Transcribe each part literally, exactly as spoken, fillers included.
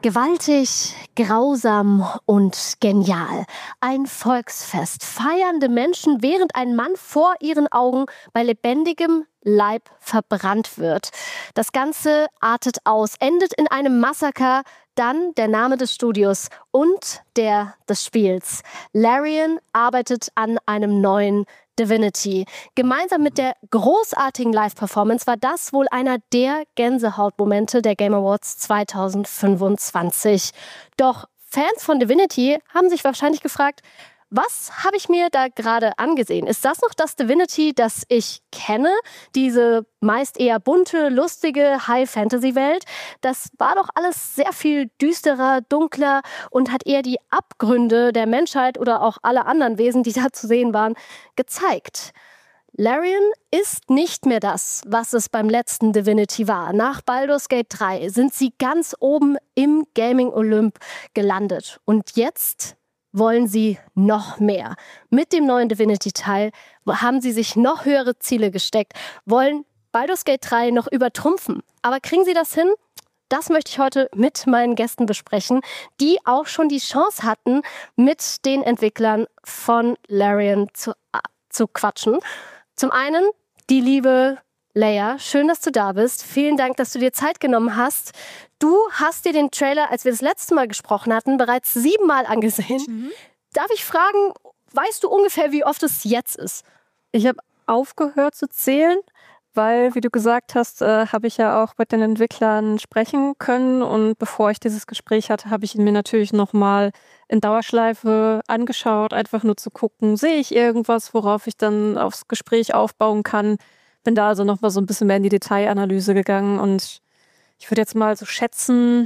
Gewaltig, grausam und genial. Ein Volksfest. Feiernde Menschen, während ein Mann vor ihren Augen bei lebendigem Leib verbrannt wird. Das Ganze artet aus, endet in einem Massaker, dann der Name des Studios und der des Spiels. Larian arbeitet an einem neuen Divinity. Gemeinsam mit der großartigen Live-Performance war das wohl einer der Gänsehautmomente der Game Awards zwanzig fünfundzwanzig. Doch Fans von Divinity haben sich wahrscheinlich gefragt, was habe ich mir da gerade angesehen? Ist das noch das Divinity, das ich kenne? Diese meist eher bunte, lustige High-Fantasy-Welt? Das war doch alles sehr viel düsterer, dunkler und hat eher die Abgründe der Menschheit oder auch aller anderen Wesen, die da zu sehen waren, gezeigt. Larian ist nicht mehr das, was es beim letzten Divinity war. Nach Baldur's Gate drei sind sie ganz oben im Gaming-Olymp gelandet. Und jetzt wollen sie noch mehr. Mit dem neuen Divinity-Teil haben sie sich noch höhere Ziele gesteckt, wollen Baldur's Gate drei noch übertrumpfen. Aber kriegen sie das hin? Das möchte ich heute mit meinen Gästen besprechen, die auch schon die Chance hatten, mit den Entwicklern von Larian zu, äh, zu quatschen. Zum einen die liebe Leia, schön, dass du da bist. Vielen Dank, dass du dir Zeit genommen hast. Du hast dir den Trailer, als wir das letzte Mal gesprochen hatten, bereits siebenmal angesehen. Mhm. Darf ich fragen, weißt du ungefähr, wie oft es jetzt ist? Ich habe aufgehört zu zählen, weil, wie du gesagt hast, äh, habe ich ja auch mit den Entwicklern sprechen können. Und bevor ich dieses Gespräch hatte, habe ich ihn mir natürlich nochmal in Dauerschleife angeschaut, einfach nur zu gucken, sehe ich irgendwas, worauf ich dann aufs Gespräch aufbauen kann. Bin da also noch mal so ein bisschen mehr in die Detailanalyse gegangen und ich würde jetzt mal so schätzen,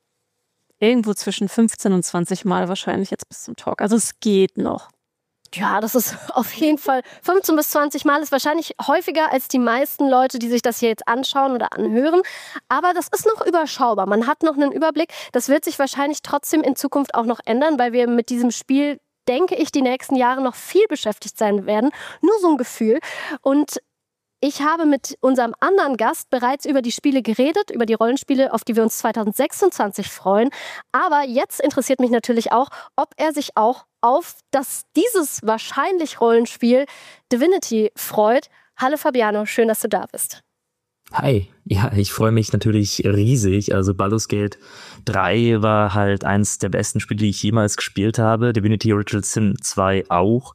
irgendwo zwischen fünfzehn und zwanzig Mal wahrscheinlich jetzt bis zum Talk. Also es geht noch. Ja, das ist auf jeden Fall fünfzehn bis zwanzig Mal, ist wahrscheinlich häufiger als die meisten Leute, die sich das hier jetzt anschauen oder anhören. Aber das ist noch überschaubar. Man hat noch einen Überblick. Das wird sich wahrscheinlich trotzdem in Zukunft auch noch ändern, weil wir mit diesem Spiel, denke ich, die nächsten Jahre noch viel beschäftigt sein werden. Nur so ein Gefühl. Und ich habe mit unserem anderen Gast bereits über die Spiele geredet, über die Rollenspiele, auf die wir uns zwanzig sechsundzwanzig freuen. Aber jetzt interessiert mich natürlich auch, ob er sich auch auf das, dieses wahrscheinlich Rollenspiel Divinity freut. Hallo Fabiano, schön, dass du da bist. Hi, ja, ich freue mich natürlich riesig. Also Baldur's Gate drei war halt eins der besten Spiele, die ich jemals gespielt habe. Divinity Original Sin zwei auch.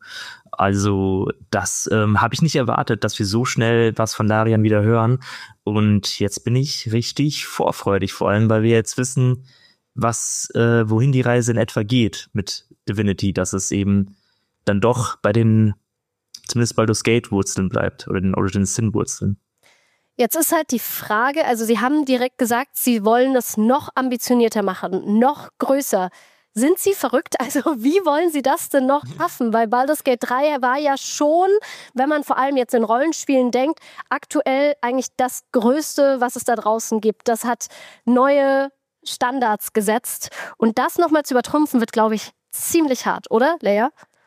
Also das ähm, habe ich nicht erwartet, dass wir so schnell was von Larian wieder hören. Und jetzt bin ich richtig vorfreudig, vor allem, weil wir jetzt wissen, was, äh, wohin die Reise in etwa geht mit Divinity, dass es eben dann doch bei den, zumindest Baldur's Gate Wurzeln bleibt oder den Original Sin Wurzeln. Jetzt ist halt die Frage, also Sie haben direkt gesagt, Sie wollen das noch ambitionierter machen, noch größer. Sind Sie verrückt? Also wie wollen Sie das denn noch schaffen? Weil Baldur's Gate drei war ja schon, wenn man vor allem jetzt in Rollenspielen denkt, aktuell eigentlich das Größte, was es da draußen gibt. Das hat neue Standards gesetzt. Und das nochmal zu übertrumpfen, wird, glaube ich, ziemlich hart, oder, Leia?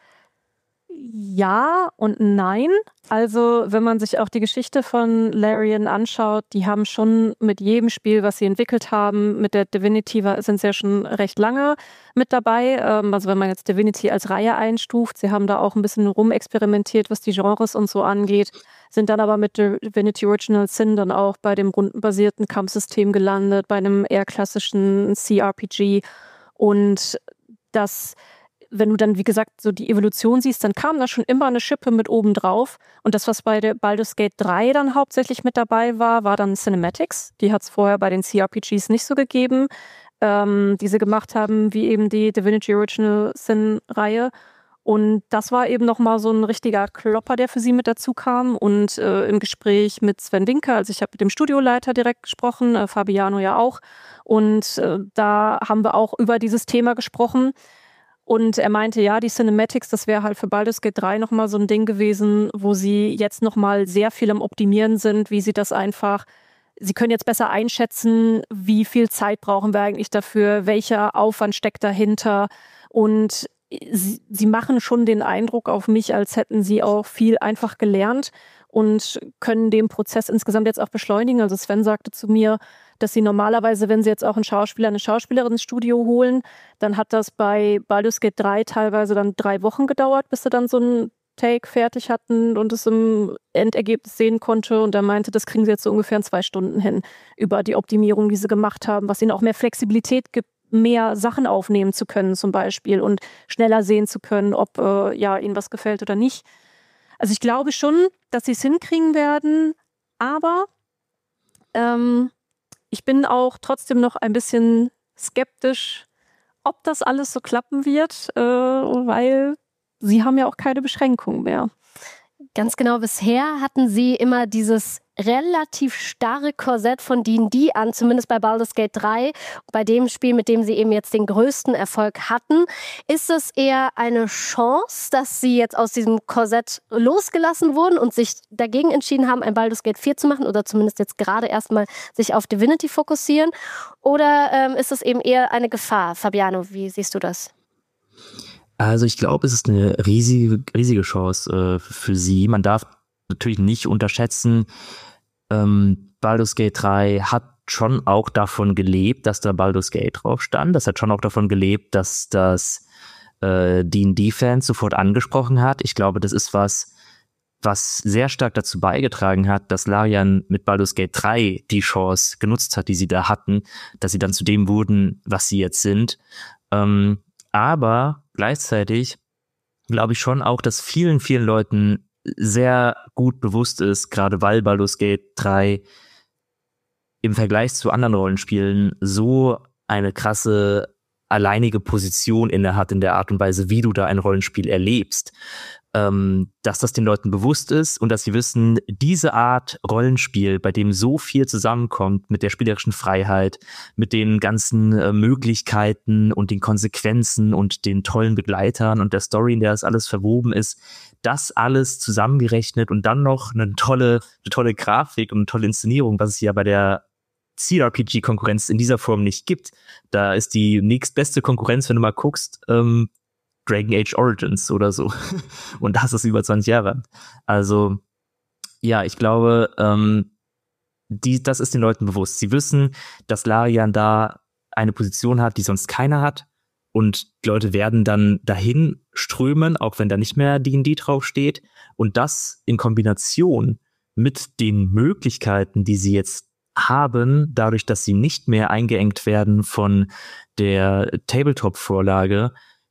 Ja und nein. Also wenn man sich auch die Geschichte von Larian anschaut, die haben schon mit jedem Spiel, was sie entwickelt haben, mit der Divinity war, sind sie ja schon recht lange mit dabei. Also wenn man jetzt Divinity als Reihe einstuft, sie haben da auch ein bisschen rumexperimentiert, was die Genres und so angeht, sind dann aber mit Divinity Original Sin dann auch bei dem rundenbasierten Kampfsystem gelandet, bei einem eher klassischen C R P G. Und das, wenn du dann, wie gesagt, so die Evolution siehst, dann kam da schon immer eine Schippe mit oben drauf. Und das, was bei der Baldur's Gate drei dann hauptsächlich mit dabei war, war dann Cinematics. Die hat es vorher bei den C R P Gs nicht so gegeben, ähm, die sie gemacht haben, wie eben die Divinity Original Sin-Reihe. Und das war eben nochmal so ein richtiger Klopper, der für sie mit dazu kam. Und äh, im Gespräch mit Sven Winker, also ich habe mit dem Studioleiter direkt gesprochen, äh, Fabiano ja auch. Und äh, da haben wir auch über dieses Thema gesprochen. Und er meinte, ja, die Cinematics, das wäre halt für Baldur's Gate drei nochmal so ein Ding gewesen, wo sie jetzt nochmal sehr viel am Optimieren sind, wie sie das einfach, sie können jetzt besser einschätzen, wie viel Zeit brauchen wir eigentlich dafür, welcher Aufwand steckt dahinter. Und sie, sie machen schon den Eindruck auf mich, als hätten sie auch viel einfach gelernt und können den Prozess insgesamt jetzt auch beschleunigen. Also Sven sagte zu mir, dass sie normalerweise, wenn sie jetzt auch einen Schauspieler, eine Schauspielerin ins Studio holen, dann hat das bei Baldur's Gate drei teilweise dann drei Wochen gedauert, bis sie dann so ein Take fertig hatten und es im Endergebnis sehen konnte. Und er meinte, das kriegen sie jetzt so ungefähr in zwei Stunden hin über die Optimierung, die sie gemacht haben, was ihnen auch mehr Flexibilität gibt, mehr Sachen aufnehmen zu können zum Beispiel und schneller sehen zu können, ob äh, ja, ihnen was gefällt oder nicht. Also ich glaube schon, dass sie es hinkriegen werden, aber ähm, ich bin auch trotzdem noch ein bisschen skeptisch, ob das alles so klappen wird, äh, weil sie haben ja auch keine Beschränkungen mehr. Ganz genau, bisher hatten sie immer dieses relativ starre Korsett von D und D an, zumindest bei Baldur's Gate drei, bei dem Spiel, mit dem sie eben jetzt den größten Erfolg hatten. Ist es eher eine Chance, dass sie jetzt aus diesem Korsett losgelassen wurden und sich dagegen entschieden haben, ein Baldur's Gate vier zu machen oder zumindest jetzt gerade erstmal sich auf Divinity fokussieren? Oder ähm, ist es eben eher eine Gefahr? Fabiano, wie siehst du das? Also ich glaube, es ist eine riesige, riesige Chance äh, für sie. Man darf natürlich nicht unterschätzen, ähm, Baldur's Gate drei hat schon auch davon gelebt, dass da Baldur's Gate drauf stand. Das hat schon auch davon gelebt, dass das äh, D und D-Fans sofort angesprochen hat. Ich glaube, das ist was, was sehr stark dazu beigetragen hat, dass Larian mit Baldur's Gate drei die Chance genutzt hat, die sie da hatten, dass sie dann zu dem wurden, was sie jetzt sind. Ähm, aber gleichzeitig glaube ich schon auch, dass vielen, vielen Leuten sehr gut bewusst ist, gerade weil Baldur's Gate drei im Vergleich zu anderen Rollenspielen so eine krasse alleinige Position inne hat in der Art und Weise, wie du da ein Rollenspiel erlebst, ähm, dass das den Leuten bewusst ist und dass sie wissen, diese Art Rollenspiel, bei dem so viel zusammenkommt mit der spielerischen Freiheit, mit den ganzen äh, Möglichkeiten und den Konsequenzen und den tollen Begleitern und der Story, in der das alles verwoben ist, das alles zusammengerechnet und dann noch eine tolle, eine tolle Grafik und eine tolle Inszenierung, was es ja bei der C R P G-Konkurrenz in dieser Form nicht gibt. Da ist die nächstbeste Konkurrenz, wenn du mal guckst, ähm, Dragon Age Origins oder so. Und das ist über zwanzig Jahre alt. Also, ja, ich glaube, ähm, die, das ist den Leuten bewusst. Sie wissen, dass Larian da eine Position hat, die sonst keiner hat. Und die Leute werden dann dahin strömen, auch wenn da nicht mehr D und D draufsteht. Und das in Kombination mit den Möglichkeiten, die sie jetzt haben, dadurch, dass sie nicht mehr eingeengt werden von der Tabletop-Vorlage,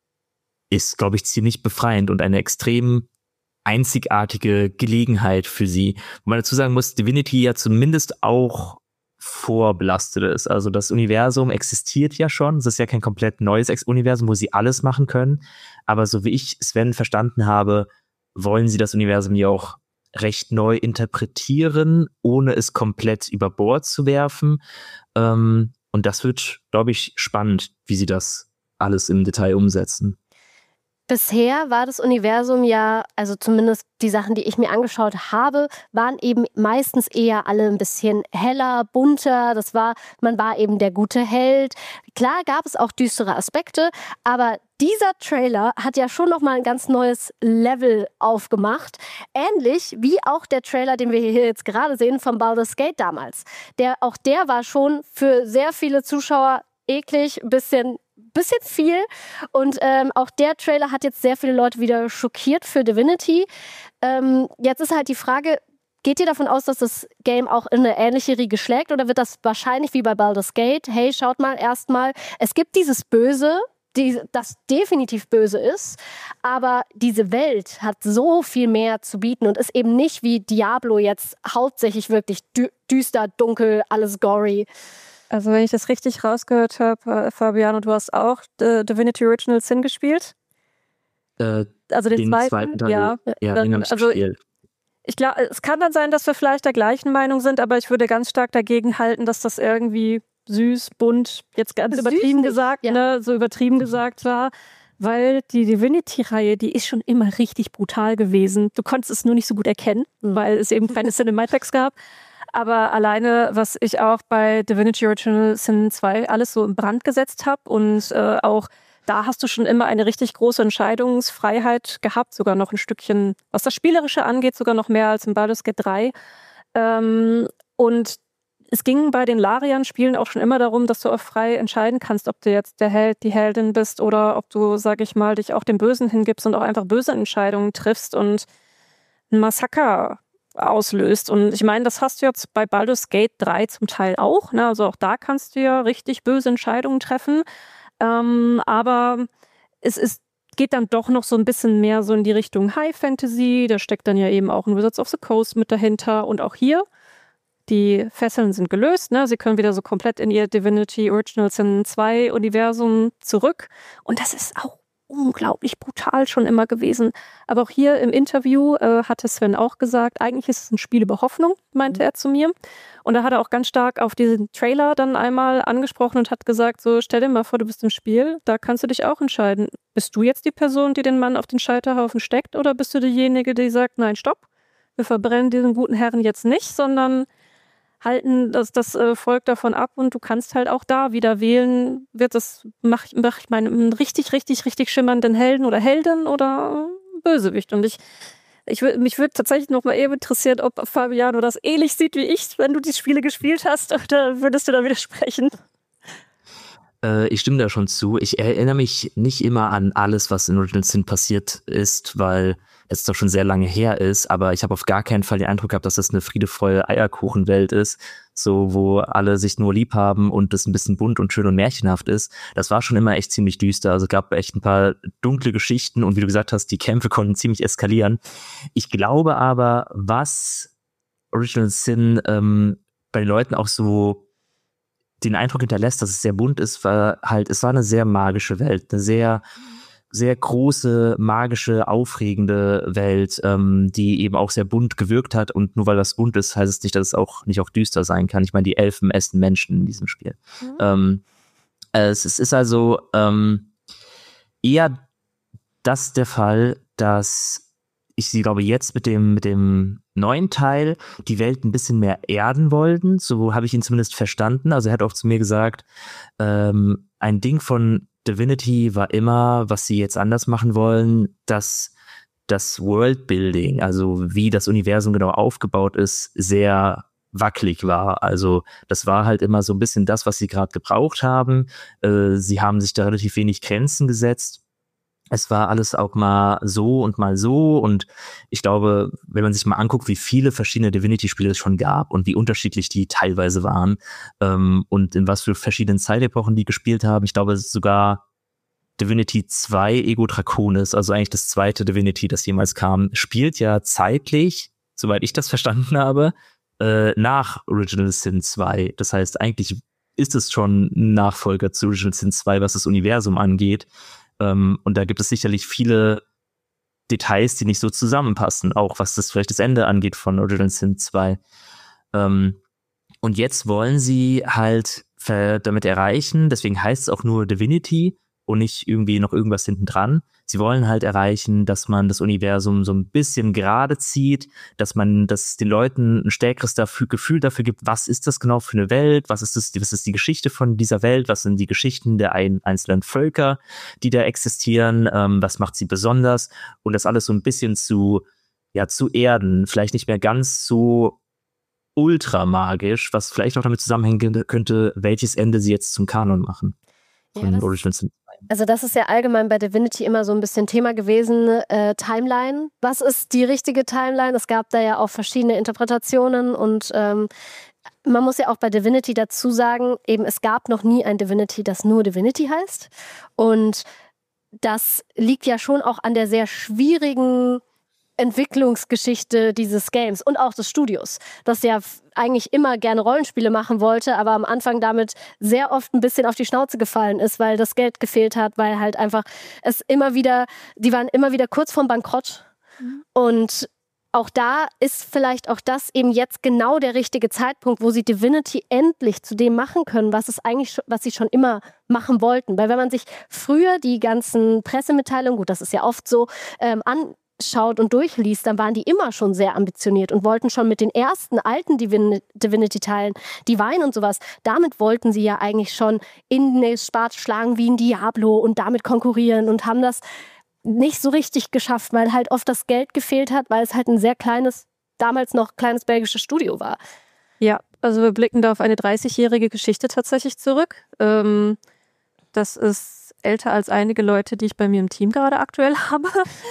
ist, glaube ich, ziemlich befreiend und eine extrem einzigartige Gelegenheit für sie. Wo man dazu sagen muss, Divinity ja zumindest auch vorbelastet ist. Also das Universum existiert ja schon. Es ist ja kein komplett neues Universum, wo sie alles machen können. Aber so wie ich Sven verstanden habe, wollen sie das Universum ja auch recht neu interpretieren, ohne es komplett über Bord zu werfen. Ähm, und das wird, glaube ich, spannend, wie sie das alles im Detail umsetzen. Bisher war das Universum ja, also zumindest die Sachen, die ich mir angeschaut habe, waren eben meistens eher alle ein bisschen heller, bunter. Das war, man war eben der gute Held. Klar gab es auch düstere Aspekte, aber dieser Trailer hat ja schon nochmal ein ganz neues Level aufgemacht. Ähnlich wie auch der Trailer, den wir hier jetzt gerade sehen, von Baldur's Gate damals. Der, auch der war schon für sehr viele Zuschauer eklig, ein bisschen bisschen viel und ähm, auch der Trailer hat jetzt sehr viele Leute wieder schockiert für Divinity. Ähm, jetzt ist halt die Frage, geht ihr davon aus, dass das Game auch in eine ähnliche Riege schlägt oder wird das wahrscheinlich wie bei Baldur's Gate, hey, schaut mal erstmal, es gibt dieses Böse, die, das definitiv böse ist, aber diese Welt hat so viel mehr zu bieten und ist eben nicht wie Diablo jetzt hauptsächlich wirklich dü- düster, dunkel, alles gory. Also wenn ich das richtig rausgehört habe, Fabiano, du hast auch The Divinity Original Sin gespielt? Äh, also den, den zweiten, zweiten Teil, ja. ja, dann, den habe ich also gespielt. Ich glaube, es kann dann sein, dass wir vielleicht der gleichen Meinung sind, aber ich würde ganz stark dagegen halten, dass das irgendwie süß, bunt, jetzt ganz Süß übertrieben nicht, gesagt, ja. ne, so übertrieben gesagt war. Weil die Divinity-Reihe, die ist schon immer richtig brutal gewesen. Du konntest es nur nicht so gut erkennen, weil es eben keine Cinematics gab. Aber alleine, was ich auch bei Divinity Original Sin zwei alles so in Brand gesetzt habe und äh, auch da hast du schon immer eine richtig große Entscheidungsfreiheit gehabt, sogar noch ein Stückchen, was das Spielerische angeht, sogar noch mehr als in Baldur's Gate drei. Ähm, und es ging bei den Larian-Spielen auch schon immer darum, dass du auch frei entscheiden kannst, ob du jetzt der Held, die Heldin bist oder ob du, sag ich mal, dich auch dem Bösen hingibst und auch einfach böse Entscheidungen triffst und ein Massaker auslöst. Und ich meine, das hast du jetzt bei Baldur's Gate drei zum Teil auch. Ne? Also auch da kannst du ja richtig böse Entscheidungen treffen. Ähm, aber es ist, geht dann doch noch so ein bisschen mehr so in die Richtung High Fantasy. Da steckt dann ja eben auch ein Wizards of the Coast mit dahinter. Und auch hier, die Fesseln sind gelöst. Ne? Sie können wieder so komplett in ihr Divinity Original Sin zwei Universum zurück. Und das ist auch unglaublich brutal schon immer gewesen. Aber auch hier im Interview äh, hatte Sven auch gesagt, eigentlich ist es ein Spiel über Hoffnung, meinte mhm. er zu mir. Und da hat er auch ganz stark auf diesen Trailer dann einmal angesprochen und hat gesagt, so stell dir mal vor, du bist im Spiel, da kannst du dich auch entscheiden. Bist du jetzt die Person, die den Mann auf den Scheiterhaufen steckt, oder bist du diejenige, die sagt, nein, stopp, wir verbrennen diesen guten Herren jetzt nicht, sondern halten das, das äh, Volk davon ab und du kannst halt auch da wieder wählen, wird das, mach, mach ich meinen richtig, richtig, richtig schimmernden Helden oder Heldin oder äh, Bösewicht. Und ich, ich mich würde tatsächlich noch mal eben interessieren, ob Fabiano das ähnlich sieht wie ich, wenn du die Spiele gespielt hast, oder würdest du da widersprechen? Äh, ich stimme da schon zu. Ich erinnere mich nicht immer an alles, was in Original Sin passiert ist, weil es doch schon sehr lange her ist, aber ich habe auf gar keinen Fall den Eindruck gehabt, dass das eine friedevolle Eierkuchenwelt ist, so wo alle sich nur lieb haben und das ein bisschen bunt und schön und märchenhaft ist. Das war schon immer echt ziemlich düster, also es gab echt ein paar dunkle Geschichten und wie du gesagt hast, die Kämpfe konnten ziemlich eskalieren. Ich glaube aber, was Original Sin ähm, bei den Leuten auch so den Eindruck hinterlässt, dass es sehr bunt ist, war halt, es war eine sehr magische Welt, eine sehr sehr große, magische, aufregende Welt, ähm, die eben auch sehr bunt gewirkt hat. Und nur weil das bunt ist, heißt es nicht, dass es auch nicht auch düster sein kann. Ich meine, die Elfen essen Menschen in diesem Spiel. Mhm. Ähm, es, es ist also ähm, eher das der Fall, dass ich sie, glaube jetzt mit dem, mit dem neuen Teil die Welt ein bisschen mehr erden wollten. So habe ich ihn zumindest verstanden. Also er hat auch zu mir gesagt, ähm, ein Ding von Divinity war immer, was sie jetzt anders machen wollen, dass das Worldbuilding, also wie das Universum genau aufgebaut ist, sehr wackelig war. Also das war halt immer so ein bisschen das, was sie gerade gebraucht haben. Äh, sie haben sich da relativ wenig Grenzen gesetzt. Es war alles auch mal so und mal so und ich glaube, wenn man sich mal anguckt, wie viele verschiedene Divinity-Spiele es schon gab und wie unterschiedlich die teilweise waren ähm, und in was für verschiedenen Zeitepochen die gespielt haben, ich glaube sogar Divinity zwei Ego Draconis, also eigentlich das zweite Divinity, das jemals kam, spielt ja zeitlich, soweit ich das verstanden habe, äh, nach Original Sin zwei. Das heißt, eigentlich ist es schon ein Nachfolger zu Original Sin zwei, was das Universum angeht. Um, und da gibt es sicherlich viele Details, die nicht so zusammenpassen, auch was das vielleicht das Ende angeht von Original Sin zwei. Um, und jetzt wollen sie halt damit erreichen, deswegen heißt es auch nur Divinity und nicht irgendwie noch irgendwas hinten dran. Sie wollen halt erreichen, dass man das Universum so ein bisschen gerade zieht, dass man das den Leuten ein stärkeres dafür, Gefühl dafür gibt, was ist das genau für eine Welt, was ist das, was ist die Geschichte von dieser Welt, was sind die Geschichten der ein, einzelnen Völker, die da existieren, ähm, was macht sie besonders und das alles so ein bisschen zu, ja, zu erden, vielleicht nicht mehr ganz so ultramagisch, was vielleicht auch damit zusammenhängen könnte, welches Ende sie jetzt zum Kanon machen. Von ja, Original Sin. Also das ist ja allgemein bei Divinity immer so ein bisschen Thema gewesen, äh, Timeline. Was ist die richtige Timeline? Es gab da ja auch verschiedene Interpretationen und ähm, man muss ja auch bei Divinity dazu sagen, eben es gab noch nie ein Divinity, das nur Divinity heißt. Und das liegt ja schon auch an der sehr schwierigen Entwicklungsgeschichte dieses Games und auch des Studios, das ja eigentlich immer gerne Rollenspiele machen wollte, aber am Anfang damit sehr oft ein bisschen auf die Schnauze gefallen ist, weil das Geld gefehlt hat, weil halt einfach es immer wieder, die waren immer wieder kurz vorm Bankrott. Mhm. Und auch da ist vielleicht auch das eben jetzt genau der richtige Zeitpunkt, wo sie Divinity endlich zu dem machen können, was es eigentlich, was sie schon immer machen wollten. Weil wenn man sich früher die ganzen Pressemitteilungen, gut, das ist ja oft so, ähm, an schaut und durchliest, dann waren die immer schon sehr ambitioniert und wollten schon mit den ersten alten Divin- Divinity-Teilen, Divine und sowas, damit wollten sie ja eigentlich schon in den Spart schlagen wie ein Diablo und damit konkurrieren und haben das nicht so richtig geschafft, weil halt oft das Geld gefehlt hat, weil es halt ein sehr kleines, damals noch kleines belgisches Studio war. Ja, Also wir blicken da auf eine dreißigjährige Geschichte tatsächlich zurück. Ähm, das ist älter als einige Leute, die ich bei mir im Team gerade aktuell habe.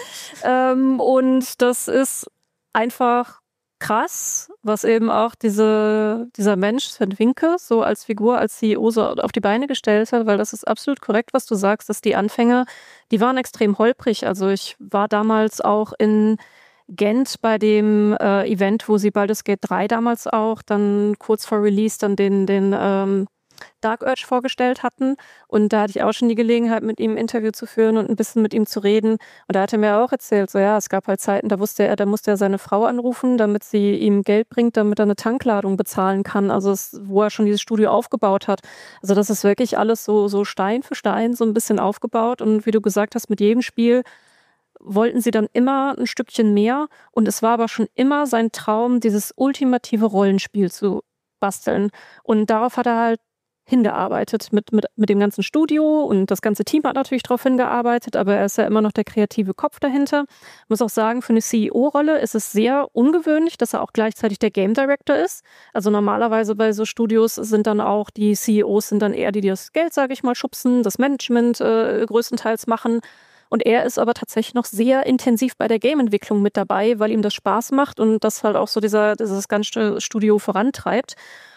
ähm, und das ist einfach krass, was eben auch diese, dieser Mensch, Sven Vincke, so als Figur, als C E O so auf die Beine gestellt hat, weil das ist absolut korrekt, was du sagst, dass die Anfänge, die waren extrem holprig. Also ich war damals auch in Gent bei dem äh, Event, wo sie Baldur's Gate drei damals auch dann kurz vor Release dann den, den ähm, Dark Urge vorgestellt hatten. Und da hatte ich auch schon die Gelegenheit, mit ihm ein Interview zu führen und ein bisschen mit ihm zu reden. Und da hat er mir auch erzählt, so ja, es gab halt Zeiten, da wusste er, da musste er seine Frau anrufen, damit sie ihm Geld bringt, damit er eine Tankladung bezahlen kann. Also es, wo er schon dieses Studio aufgebaut hat. Also das ist wirklich alles so, so Stein für Stein so ein bisschen aufgebaut. Und wie du gesagt hast, mit jedem Spiel wollten sie dann immer ein Stückchen mehr. Und es war aber schon immer sein Traum, dieses ultimative Rollenspiel zu basteln. Und darauf hat er halt hingearbeitet mit, mit, mit dem ganzen Studio, und das ganze Team hat natürlich darauf hingearbeitet, aber er ist ja immer noch der kreative Kopf dahinter. Ich muss auch sagen, für eine C E O-Rolle ist es sehr ungewöhnlich, dass er auch gleichzeitig der Game Director ist. Also normalerweise bei so Studios sind dann auch die C E Os sind dann eher die, die das Geld, sage ich mal, schubsen, das Management äh, größtenteils machen. Und er ist aber tatsächlich noch sehr intensiv bei der Game-Entwicklung mit dabei, weil ihm das Spaß macht und das halt auch so dieser, dieses ganze Studio vorantreibt.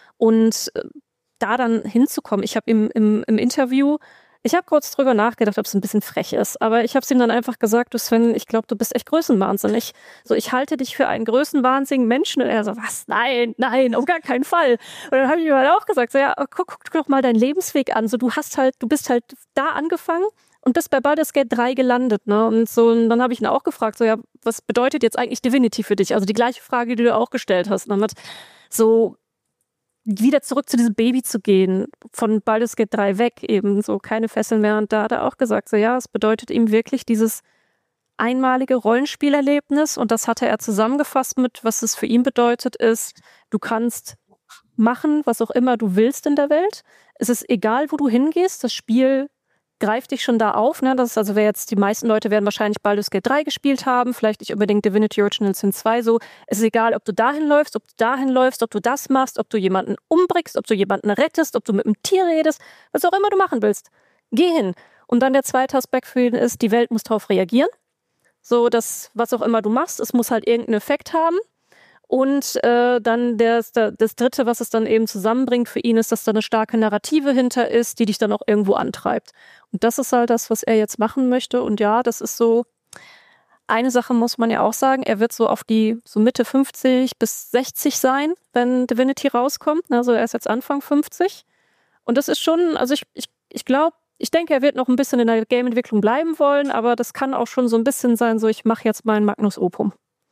Und da dann hinzukommen, ich habe ihm im, im Interview, ich habe kurz drüber nachgedacht, ob es ein bisschen frech ist, aber ich habe es ihm dann einfach gesagt, du Sven, ich glaube, du bist echt größenwahnsinnig. So, ich halte dich für einen größenwahnsinnigen Menschen. Und er so, was? Nein, nein, auf gar keinen Fall. Und dann habe ich ihm halt auch gesagt, so ja, guck, guck doch mal deinen Lebensweg an. So, du hast halt, du bist halt da angefangen und bist bei Baldur's Gate drei gelandet, ne? Und so, und dann habe ich ihn auch gefragt, so ja, was bedeutet jetzt eigentlich Divinity für dich? Also die gleiche Frage, die du auch gestellt hast. Und dann hat so wieder zurück zu diesem Baby zu gehen, von Baldur's Gate drei weg, eben so keine Fesseln mehr. Und da hat er auch gesagt, so ja, es bedeutet ihm wirklich dieses einmalige Rollenspielerlebnis, und das hatte er zusammengefasst mit, was es für ihn bedeutet, ist, du kannst machen, was auch immer du willst in der Welt. Es ist egal, wo du hingehst, das Spiel greift dich schon da auf, ne? Das ist also, wer jetzt, die meisten Leute werden wahrscheinlich Baldur's Gate drei gespielt haben, vielleicht nicht unbedingt Divinity Original Sin zwei so. Es ist egal, ob du dahin läufst, ob du dahin läufst, ob du das machst, ob du jemanden umbringst, ob du jemanden rettest, ob du mit einem Tier redest, was auch immer du machen willst. Geh hin. Und dann der zweite Aspekt für ihn ist, die Welt muss darauf reagieren. So, dass, was auch immer du machst, es muss halt irgendeinen Effekt haben. Und äh, dann das, das Dritte, was es dann eben zusammenbringt für ihn, ist, dass da eine starke Narrative hinter ist, die dich dann auch irgendwo antreibt. Und das ist halt das, was er jetzt machen möchte. Und ja, das ist so, eine Sache muss man ja auch sagen, er wird so auf die so Mitte fünfzig bis sechzig sein, wenn Divinity rauskommt. Also er ist jetzt Anfang fünfzig. Und das ist schon, also ich, ich, ich glaube, ich denke, er wird noch ein bisschen in der Game-Entwicklung bleiben wollen, aber das kann auch schon so ein bisschen sein, so ich mache jetzt mein Magnus Opum.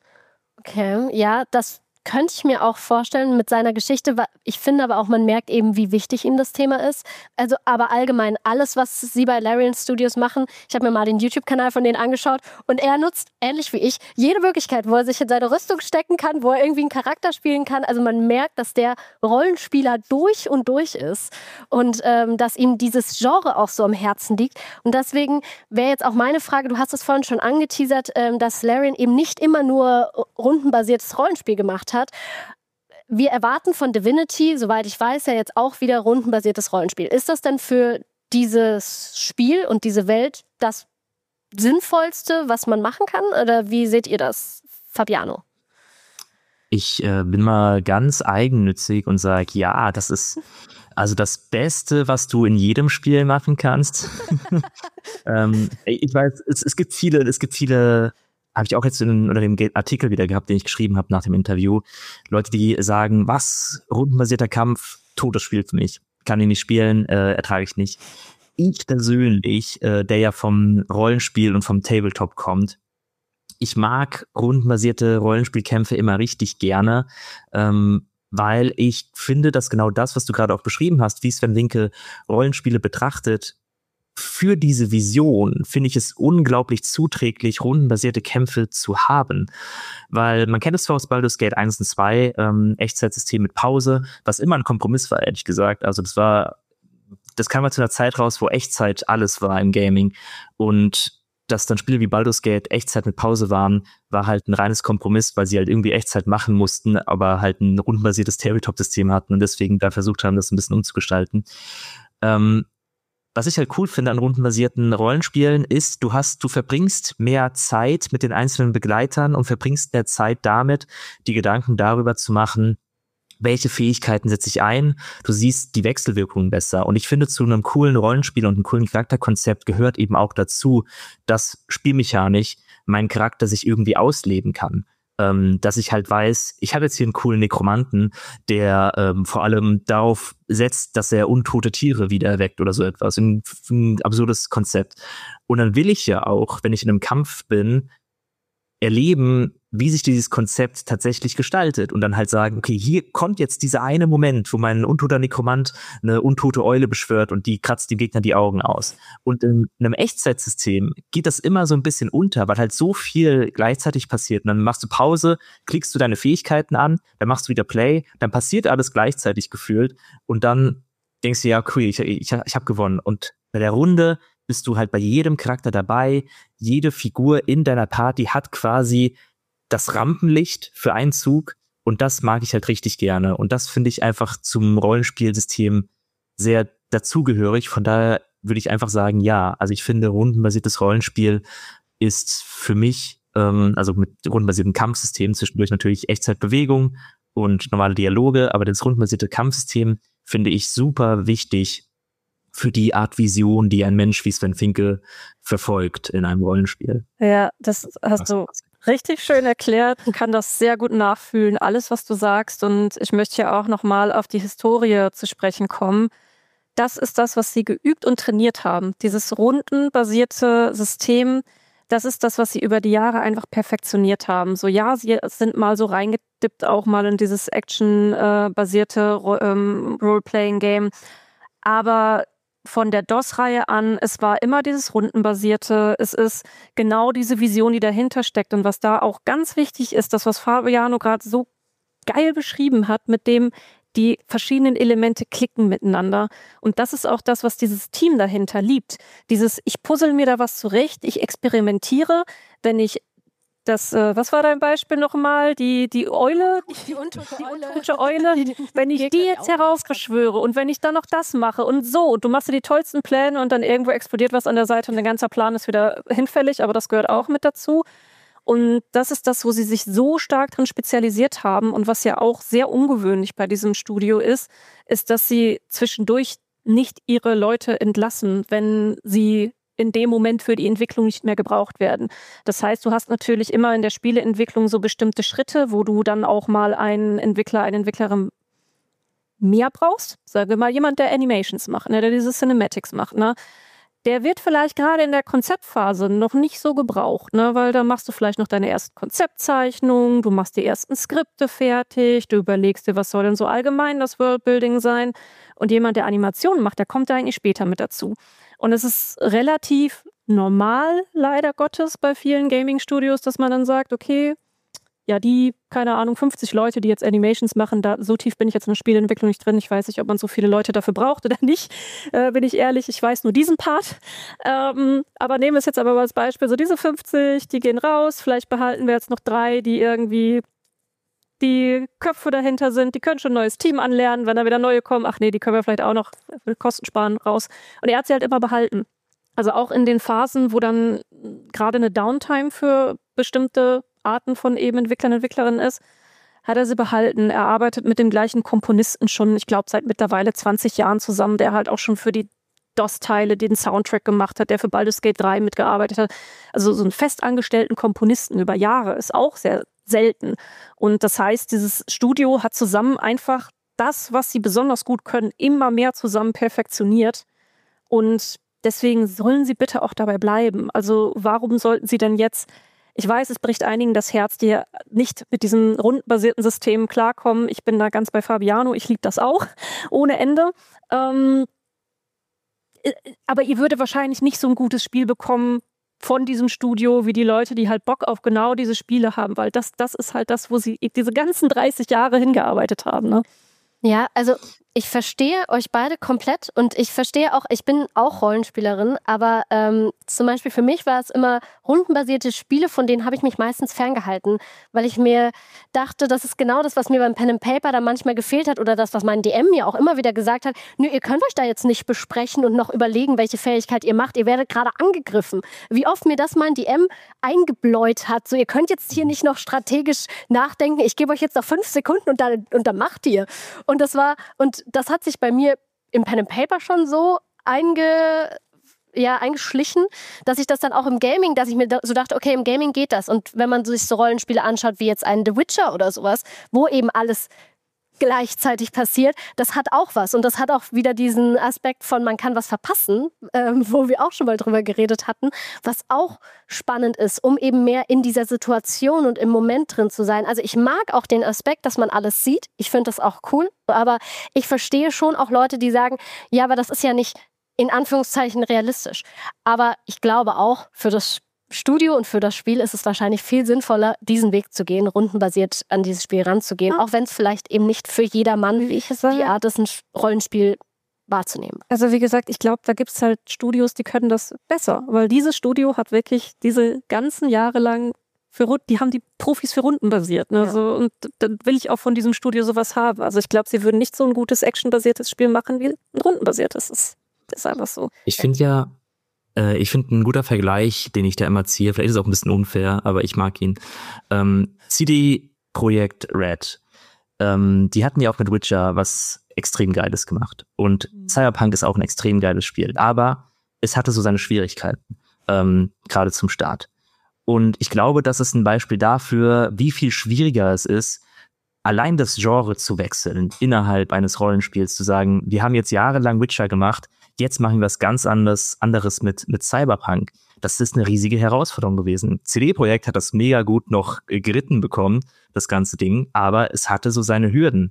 Okay, ja, das könnte ich mir auch vorstellen mit seiner Geschichte. Ich finde aber auch, man merkt eben, wie wichtig ihm das Thema ist. Also, aber allgemein alles, was sie bei Larian Studios machen. Ich habe mir mal den YouTube-Kanal von denen angeschaut und er nutzt, ähnlich wie ich, jede Möglichkeit, wo er sich in seine Rüstung stecken kann, wo er irgendwie einen Charakter spielen kann. Also man merkt, dass der Rollenspieler durch und durch ist und ähm, dass ihm dieses Genre auch so am Herzen liegt. Und deswegen wäre jetzt auch meine Frage, du hast es vorhin schon angeteasert, ähm, dass Larian eben nicht immer nur rundenbasiertes Rollenspiel gemacht hat. Hat. Wir erwarten von Divinity, soweit ich weiß, ja jetzt auch wieder rundenbasiertes Rollenspiel. Ist das denn für dieses Spiel und diese Welt das Sinnvollste, was man machen kann? Oder wie seht ihr das, Fabiano? Ich äh, bin mal ganz eigennützig und sage, ja, das ist also das Beste, was du in jedem Spiel machen kannst. ähm, ich weiß, es, es gibt viele, es gibt viele habe ich auch jetzt in, unter dem Artikel wieder gehabt, den ich geschrieben habe nach dem Interview. Leute, die sagen, was, rundenbasierter Kampf, totes Spiel für mich. Kann ich nicht spielen, äh, ertrage ich nicht. Ich persönlich, äh, der ja vom Rollenspiel und vom Tabletop kommt, ich mag rundenbasierte Rollenspielkämpfe immer richtig gerne, ähm, weil ich finde, dass genau das, was du gerade auch beschrieben hast, wie Sven Vincke Rollenspiele betrachtet, für diese Vision finde ich es unglaublich zuträglich, rundenbasierte Kämpfe zu haben. Weil man kennt es zwar aus Baldur's Gate eins und zwei, ähm, Echtzeitsystem mit Pause, was immer ein Kompromiss war, ehrlich gesagt. Also das war, das kam mal zu einer Zeit raus, wo Echtzeit alles war im Gaming. Und dass dann Spiele wie Baldur's Gate Echtzeit mit Pause waren, war halt ein reines Kompromiss, weil sie halt irgendwie Echtzeit machen mussten, aber halt ein rundenbasiertes Tabletop-System hatten und deswegen da versucht haben, das ein bisschen umzugestalten. Ähm, was ich halt cool finde an rundenbasierten Rollenspielen ist, du hast, du verbringst mehr Zeit mit den einzelnen Begleitern und verbringst mehr Zeit damit, die Gedanken darüber zu machen, welche Fähigkeiten setze ich ein? Du siehst die Wechselwirkungen besser. Und ich finde, zu einem coolen Rollenspiel und einem coolen Charakterkonzept gehört eben auch dazu, dass spielmechanisch mein Charakter sich irgendwie ausleben kann. Ähm, dass ich halt weiß, ich habe jetzt hier einen coolen Nekromanten, der ähm, vor allem darauf setzt, dass er untote Tiere wieder erweckt oder so etwas. Ein, ein absurdes Konzept. Und dann will ich ja auch, wenn ich in einem Kampf bin, erleben, wie sich dieses Konzept tatsächlich gestaltet und dann halt sagen, okay, hier kommt jetzt dieser eine Moment, wo mein untoter Nekromant eine untote Eule beschwört und die kratzt dem Gegner die Augen aus. Und in einem Echtzeitsystem geht das immer so ein bisschen unter, weil halt so viel gleichzeitig passiert. Und dann machst du Pause, klickst du deine Fähigkeiten an, dann machst du wieder Play, dann passiert alles gleichzeitig gefühlt und dann denkst du, ja, cool, ich, ich, ich habe gewonnen. Und bei der Runde bist du halt bei jedem Charakter dabei. Jede Figur in deiner Party hat quasi das Rampenlicht für einen Zug und das mag ich halt richtig gerne. Und das finde ich einfach zum Rollenspielsystem sehr dazugehörig. Von daher würde ich einfach sagen, ja. Also ich finde, rundenbasiertes Rollenspiel ist für mich, ähm, also mit rundenbasierten Kampfsystemen, zwischendurch natürlich Echtzeitbewegung und normale Dialoge, aber das rundenbasierte Kampfsystem finde ich super wichtig für die Art Vision, die ein Mensch wie Sven Finke verfolgt in einem Rollenspiel. Ja, das hast du richtig schön erklärt. Ich kann das sehr gut nachfühlen, alles, was du sagst. Und ich möchte ja auch nochmal auf die Historie zu sprechen kommen. Das ist das, was sie geübt und trainiert haben. Dieses rundenbasierte System, das ist das, was sie über die Jahre einfach perfektioniert haben. So, ja, sie sind mal so reingedippt, auch mal in dieses Action-basierte ähm, Role-Playing-Game. Aber von der DOS-Reihe an, es war immer dieses Rundenbasierte, es ist genau diese Vision, die dahinter steckt und was da auch ganz wichtig ist, das, was Fabiano gerade so geil beschrieben hat, mit dem die verschiedenen Elemente klicken miteinander und das ist auch das, was dieses Team dahinter liebt. Dieses, ich puzzle mir da was zurecht, ich experimentiere, wenn ich das, äh, was war dein Beispiel nochmal? Die, die Eule? Die untote die Eule. untote Eule. Wenn ich die jetzt heraufbeschwöre und wenn ich dann noch das mache und so, du machst dir die tollsten Pläne und dann irgendwo explodiert was an der Seite und der ganze Plan ist wieder hinfällig, aber das gehört auch mit dazu. Und das ist das, wo sie sich so stark drin spezialisiert haben und was ja auch sehr ungewöhnlich bei diesem Studio ist, ist, dass sie zwischendurch nicht ihre Leute entlassen, wenn sie in dem Moment für die Entwicklung nicht mehr gebraucht werden. Das heißt, du hast natürlich immer in der Spieleentwicklung so bestimmte Schritte, wo du dann auch mal einen Entwickler, eine Entwicklerin mehr brauchst. Sagen wir mal, jemand, der Animations macht, ne, der diese Cinematics macht, ne, der wird vielleicht gerade in der Konzeptphase noch nicht so gebraucht, ne, weil da machst du vielleicht noch deine ersten Konzeptzeichnungen, du machst die ersten Skripte fertig, du überlegst dir, was soll denn so allgemein das Worldbuilding sein. Und jemand, der Animationen macht, der kommt da eigentlich später mit dazu. Und es ist relativ normal, leider Gottes, bei vielen Gaming-Studios, dass man dann sagt, okay, ja, die, keine Ahnung, fünfzig Leute, die jetzt Animations machen, da so tief bin ich jetzt in der Spieleentwicklung nicht drin. Ich weiß nicht, ob man so viele Leute dafür braucht oder nicht, äh, bin ich ehrlich. Ich weiß nur diesen Part. Ähm, aber nehmen wir es jetzt aber mal als Beispiel. So diese fünfzig, die gehen raus. Vielleicht behalten wir jetzt noch drei, die irgendwie die Köpfe dahinter sind. Die können schon ein neues Team anlernen, wenn da wieder neue kommen. Ach nee, die können wir vielleicht auch noch für Kosten sparen raus. Und er hat sie halt immer behalten. Also auch in den Phasen, wo dann gerade eine Downtime für bestimmte Arten von eben Entwicklern und Entwicklerinnen ist, hat er sie behalten. Er arbeitet mit dem gleichen Komponisten schon, ich glaube, seit mittlerweile zwanzig Jahren zusammen, der halt auch schon für die DOS-Teile den Soundtrack gemacht hat, der für Baldur's Gate drei mitgearbeitet hat. Also so einen festangestellten Komponisten über Jahre ist auch sehr selten. Und das heißt, dieses Studio hat zusammen einfach das, was sie besonders gut können, immer mehr zusammen perfektioniert. Und deswegen sollen sie bitte auch dabei bleiben. Also warum sollten sie denn jetzt, ich weiß, es bricht einigen das Herz, die nicht mit diesen rundenbasierten Systemen klarkommen. Ich bin da ganz bei Fabiano, ich liebe das auch, ohne Ende. Ähm, aber ihr würdet wahrscheinlich nicht so ein gutes Spiel bekommen von diesem Studio, wie die Leute, die halt Bock auf genau diese Spiele haben, weil das, das ist halt das, wo sie diese ganzen dreißig Jahre hingearbeitet haben, ne? Ja, also ich verstehe euch beide komplett und ich verstehe auch, ich bin auch Rollenspielerin, aber ähm, zum Beispiel für mich war es immer rundenbasierte Spiele, von denen habe ich mich meistens ferngehalten, weil ich mir dachte, das ist genau das, was mir beim Pen and Paper da manchmal gefehlt hat oder das, was mein D M mir auch immer wieder gesagt hat, nö, ihr könnt euch da jetzt nicht besprechen und noch überlegen, welche Fähigkeit ihr macht, ihr werdet gerade angegriffen. Wie oft mir das mein D M eingebläut hat, so ihr könnt jetzt hier nicht noch strategisch nachdenken, ich gebe euch jetzt noch fünf Sekunden und dann, und dann macht ihr. Und das war, und das hat sich bei mir im Pen and Paper schon so einge, ja, eingeschlichen, dass ich das dann auch im Gaming, dass ich mir so dachte, okay, im Gaming geht das. Und wenn man sich so Rollenspiele anschaut, wie jetzt einen The Witcher oder sowas, wo eben alles gleichzeitig passiert, das hat auch was. Und das hat auch wieder diesen Aspekt von, man kann was verpassen, ähm, wo wir auch schon mal drüber geredet hatten, was auch spannend ist, um eben mehr in dieser Situation und im Moment drin zu sein. Also ich mag auch den Aspekt, dass man alles sieht. Ich finde das auch cool. Aber ich verstehe schon auch Leute, die sagen, ja, aber das ist ja nicht in Anführungszeichen realistisch. Aber ich glaube auch, für das Studio und für das Spiel ist es wahrscheinlich viel sinnvoller, diesen Weg zu gehen, rundenbasiert an dieses Spiel ranzugehen, auch wenn es vielleicht eben nicht für jedermann wie ich die Art ist, ein Rollenspiel wahrzunehmen. Also wie gesagt, ich glaube, da gibt es halt Studios, die können das besser, weil dieses Studio hat wirklich diese ganzen Jahre lang für, die haben die Profis für Runden basiert. Ne? Ja. So, und dann will ich auch von diesem Studio sowas haben. Also ich glaube, sie würden nicht so ein gutes actionbasiertes Spiel machen wie ein rundenbasiertes. Das ist einfach so. Ich finde ja, äh, ich finde ein guter Vergleich, den ich da immer ziehe, vielleicht ist es auch ein bisschen unfair, aber ich mag ihn. Ähm, C D Projekt Red, ähm, die hatten ja auch mit Witcher was extrem Geiles gemacht. Und mhm. Cyberpunk ist auch ein extrem geiles Spiel. Aber es hatte so seine Schwierigkeiten, ähm, gerade zum Start. Und ich glaube, das ist ein Beispiel dafür, wie viel schwieriger es ist, allein das Genre zu wechseln innerhalb eines Rollenspiels, zu sagen, wir haben jetzt jahrelang Witcher gemacht, jetzt machen wir was ganz anderes, anderes mit, mit Cyberpunk. Das ist eine riesige Herausforderung gewesen. C D Projekt hat das mega gut noch äh, geritten bekommen, das ganze Ding, aber es hatte so seine Hürden.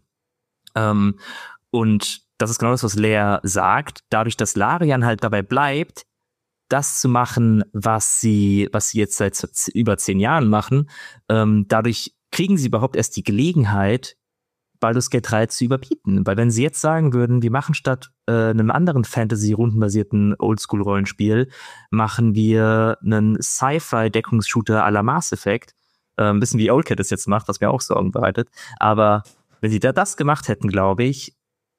Ähm, und das ist genau das, was Lea sagt. Dadurch, dass Larian halt dabei bleibt, das zu machen, was sie, was sie jetzt seit über zehn Jahren machen, ähm, dadurch kriegen sie überhaupt erst die Gelegenheit, Baldur's Gate drei zu überbieten. Weil wenn sie jetzt sagen würden, wir machen statt äh, einem anderen Fantasy-rundenbasierten Oldschool-Rollenspiel, machen wir einen Sci-Fi-Deckungsshooter à la Mass Effect, äh, ein bisschen wie Oldcat es jetzt macht, was mir auch Sorgen bereitet. Aber wenn sie da das gemacht hätten, glaube ich,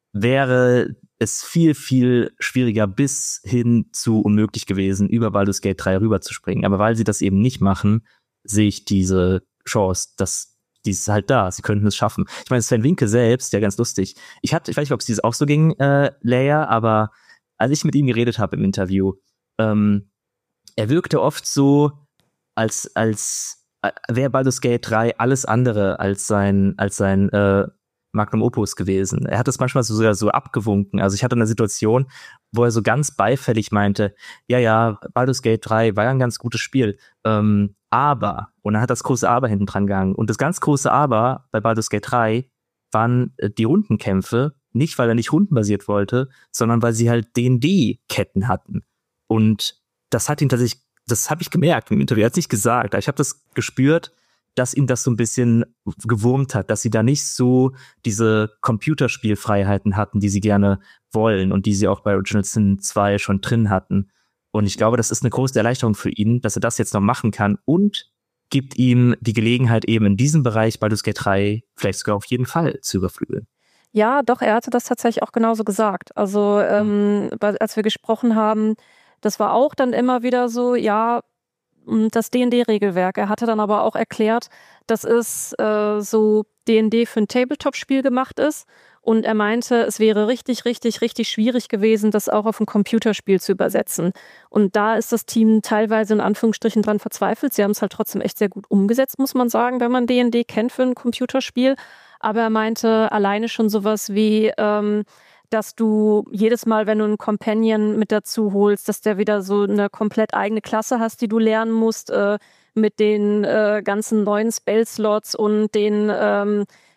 wäre es viel, viel schwieriger bis hin zu unmöglich gewesen, über Baldur's Gate drei rüberzuspringen. Aber weil sie das eben nicht machen, sehe ich diese Chance, dass die ist halt da, sie könnten es schaffen. Ich meine, Sven Winke selbst, ja ganz lustig. Ich hatte, ich weiß nicht, ob es dieses auch so ging, äh, Lea, aber als ich mit ihm geredet habe im Interview, ähm, er wirkte oft so, als, als äh, wäre Baldur's Gate drei alles andere als sein, als sein äh, Magnum Opus gewesen. Er hat es manchmal so, so abgewunken. Also ich hatte eine Situation, wo er so ganz beifällig meinte, ja, ja, Baldur's Gate drei war ja ein ganz gutes Spiel, ähm, aber, und er hat das große Aber hinten dran gehangen. Und das ganz große Aber bei Baldur's Gate drei waren äh, die Rundenkämpfe, nicht weil er nicht rundenbasiert wollte, sondern weil sie halt D und D-Ketten hatten. Und das hat ihn tatsächlich, das habe ich gemerkt im Interview, er hat es nicht gesagt, aber ich habe das gespürt, dass ihm das so ein bisschen gewurmt hat, dass sie da nicht so diese Computerspielfreiheiten hatten, die sie gerne wollen und die sie auch bei Original Sin zwei schon drin hatten. Und ich glaube, das ist eine große Erleichterung für ihn, dass er das jetzt noch machen kann und gibt ihm die Gelegenheit, eben in diesem Bereich Baldur's Gate drei vielleicht sogar auf jeden Fall zu überflügeln. Ja, doch, er hatte das tatsächlich auch genauso gesagt. Also ähm, als wir gesprochen haben, das war auch dann immer wieder so, ja, das D und D-Regelwerk. Er hatte dann aber auch erklärt, dass es äh, so D und D für ein Tabletop-Spiel gemacht ist. Und er meinte, es wäre richtig, richtig, richtig schwierig gewesen, das auch auf ein Computerspiel zu übersetzen. Und da ist das Team teilweise in Anführungsstrichen dran verzweifelt. Sie haben es halt trotzdem echt sehr gut umgesetzt, muss man sagen, wenn man D und D kennt für ein Computerspiel. Aber er meinte alleine schon sowas wie, ähm, dass du jedes Mal, wenn du einen Companion mit dazu holst, dass der wieder so eine komplett eigene Klasse hast, die du lernen musst, äh, mit den äh, ganzen neuen Spell-Slots und den ähm,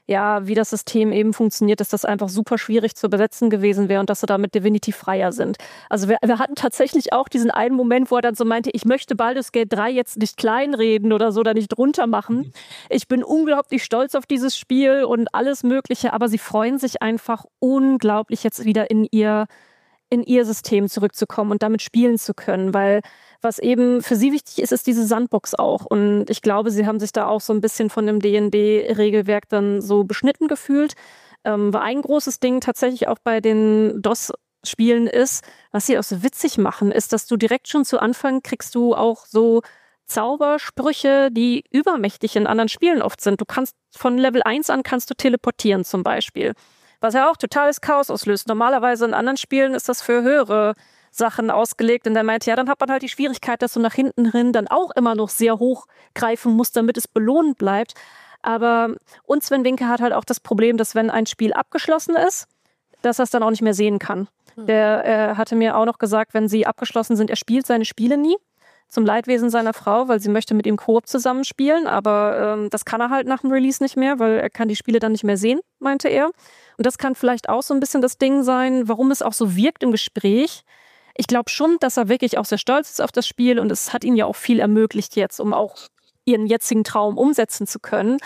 ja, wie das System eben funktioniert, dass das einfach super schwierig zu übersetzen gewesen wäre und dass sie damit Divinity freier sind. Also wir, wir hatten tatsächlich auch diesen einen Moment, wo er dann so meinte, ich möchte Baldur's Gate drei jetzt nicht kleinreden oder so, oder nicht runter machen. Ich bin unglaublich stolz auf dieses Spiel und alles Mögliche, aber sie freuen sich einfach unglaublich, jetzt wieder in ihr in ihr System zurückzukommen und damit spielen zu können, weil was eben für sie wichtig ist, ist diese Sandbox auch. Und ich glaube, sie haben sich da auch so ein bisschen von dem D und D-Regelwerk dann so beschnitten gefühlt. Ähm, war ein großes Ding tatsächlich auch bei den DOS-Spielen ist, was sie auch so witzig machen, ist, dass du direkt schon zu Anfang kriegst du auch so Zaubersprüche, die übermächtig in anderen Spielen oft sind. Du kannst von Level eins an kannst du teleportieren zum Beispiel. Was ja auch totales Chaos auslöst. Normalerweise in anderen Spielen ist das für höhere Sachen ausgelegt. Und der meinte, ja, dann hat man halt die Schwierigkeit, dass du nach hinten hin dann auch immer noch sehr hoch greifen musst, damit es belohnend bleibt. Aber und Sven Winke hat halt auch das Problem, dass wenn ein Spiel abgeschlossen ist, dass er es dann auch nicht mehr sehen kann. Hm. Der äh, hatte mir auch noch gesagt, wenn sie abgeschlossen sind, er spielt seine Spiele nie. Zum Leidwesen seiner Frau, weil sie möchte mit ihm Koop zusammenspielen. Aber ähm, das kann er halt nach dem Release nicht mehr, weil er kann die Spiele dann nicht mehr sehen, meinte er. Und das kann vielleicht auch so ein bisschen das Ding sein, warum es auch so wirkt im Gespräch. Ich glaube schon, dass er wirklich auch sehr stolz ist auf das Spiel und es hat ihm ja auch viel ermöglicht jetzt, um auch ihren jetzigen Traum umsetzen zu können.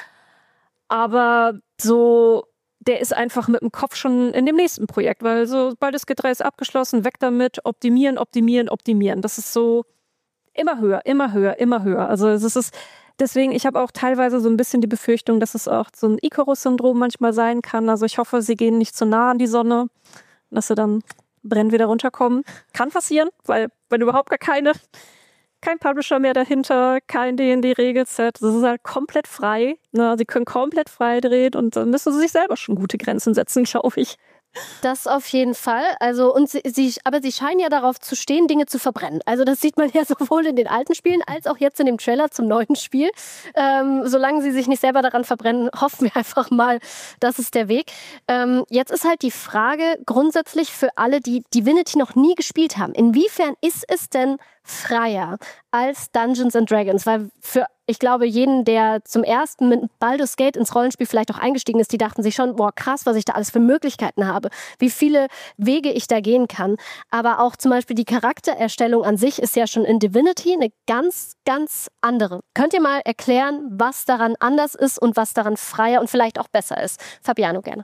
Aber so, der ist einfach mit dem Kopf schon in dem nächsten Projekt, weil so Baldur's Gate drei ist abgeschlossen, weg damit, optimieren, optimieren, optimieren. Das ist so immer höher, immer höher, immer höher. Also es ist deswegen, ich habe auch teilweise so ein bisschen die Befürchtung, dass es auch so ein Icarus-Syndrom manchmal sein kann. Also ich hoffe, sie gehen nicht zu nah an die Sonne, dass sie dann brennen wieder runterkommen. Kann passieren, weil wenn überhaupt gar keine, kein Publisher mehr dahinter, kein D und D-Regelset, das ist halt komplett frei. Ne? Sie können komplett frei drehen und dann müssen sie sich selber schon gute Grenzen setzen, glaube ich. Das auf jeden Fall. Also und sie, sie, aber sie scheinen ja darauf zu stehen, Dinge zu verbrennen. Also das sieht man ja sowohl in den alten Spielen als auch jetzt in dem Trailer zum neuen Spiel. Ähm, solange sie sich nicht selber daran verbrennen, hoffen wir einfach mal, das ist der Weg. Ähm, jetzt ist halt die Frage grundsätzlich für alle, die Divinity noch nie gespielt haben. Inwiefern ist es denn freier als Dungeons and Dragons? Weil für, ich glaube, jeden, der zum ersten mit Baldur's Gate ins Rollenspiel vielleicht auch eingestiegen ist, die dachten sich schon, boah, krass, was ich da alles für Möglichkeiten habe, wie viele Wege ich da gehen kann. Aber auch zum Beispiel die Charaktererstellung an sich ist ja schon in Divinity eine ganz, ganz andere. Könnt ihr mal erklären, was daran anders ist und was daran freier und vielleicht auch besser ist? Fabiano, gerne.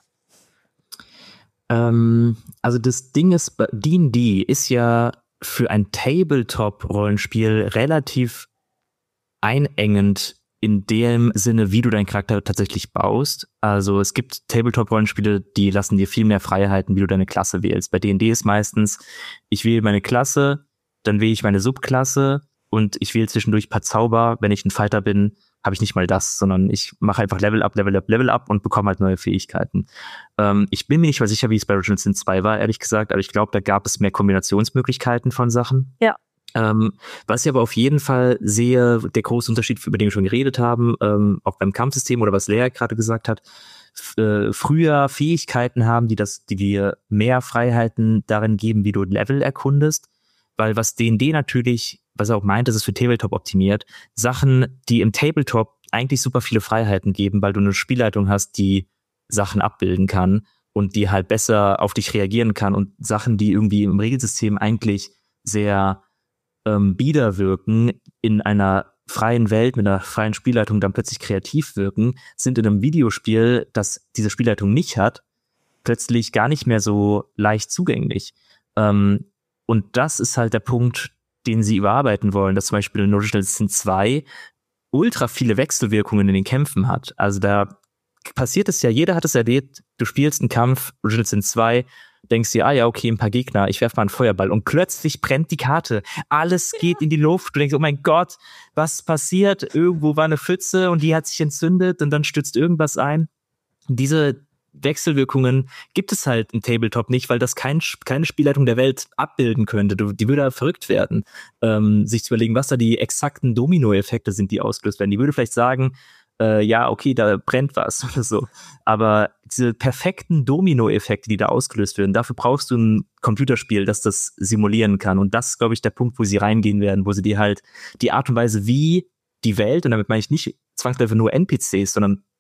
Ähm, also das Ding ist, D und D ist ja für ein Tabletop-Rollenspiel relativ einengend in dem Sinne, wie du deinen Charakter tatsächlich baust. Also es gibt Tabletop-Rollenspiele, die lassen dir viel mehr Freiheiten, wie du deine Klasse wählst. Bei D und D ist meistens, ich wähle meine Klasse, dann wähle ich meine Subklasse und ich wähle zwischendurch ein paar Zauber. Wenn ich ein Fighter bin, habe ich nicht mal das, sondern ich mache einfach Level up, Level up, Level up und bekomme halt neue Fähigkeiten. Ähm, ich bin mir nicht mal sicher, wie es bei Original Sin zwei war, ehrlich gesagt, aber ich glaube, da gab es mehr Kombinationsmöglichkeiten von Sachen. Ja. Ähm, was ich aber auf jeden Fall sehe, der große Unterschied, über den wir schon geredet haben, ähm, auch beim Kampfsystem oder was Lea gerade gesagt hat, f- äh, früher Fähigkeiten haben, die das, die dir mehr Freiheiten darin geben, wie du Level erkundest, weil was D und D natürlich, was er auch meint, das ist für Tabletop optimiert, Sachen, die im Tabletop eigentlich super viele Freiheiten geben, weil du eine Spielleitung hast, die Sachen abbilden kann und die halt besser auf dich reagieren kann und Sachen, die irgendwie im Regelsystem eigentlich sehr ähm, bieder wirken, in einer freien Welt mit einer freien Spielleitung dann plötzlich kreativ wirken, sind in einem Videospiel, das diese Spielleitung nicht hat, plötzlich gar nicht mehr so leicht zugänglich. Ähm, und das ist halt der Punkt, den sie überarbeiten wollen, dass zum Beispiel in Original Sin zwei ultra viele Wechselwirkungen in den Kämpfen hat. Also da passiert es ja, jeder hat es erlebt, du spielst einen Kampf, Original Sin zwei, denkst dir, ah ja, okay, ein paar Gegner, ich werfe mal einen Feuerball und plötzlich brennt die Karte. Alles geht in die Luft. Du denkst, oh mein Gott, was passiert? Irgendwo war eine Pfütze und die hat sich entzündet und dann stürzt irgendwas ein. Diese Wechselwirkungen gibt es halt im Tabletop nicht, weil das kein, keine Spielleitung der Welt abbilden könnte. Du, die würde verrückt werden, ähm, sich zu überlegen, was da die exakten Dominoeffekte sind, die ausgelöst werden. Die würde vielleicht sagen, äh, ja, okay, da brennt was oder so. Aber diese perfekten Dominoeffekte, die da ausgelöst werden, dafür brauchst du ein Computerspiel, das das simulieren kann. Und das ist, glaube ich, der Punkt, wo sie reingehen werden, wo sie dir halt die Art und Weise, wie die Welt, und damit meine ich nicht zwangsläufig nur N P Cs, sondern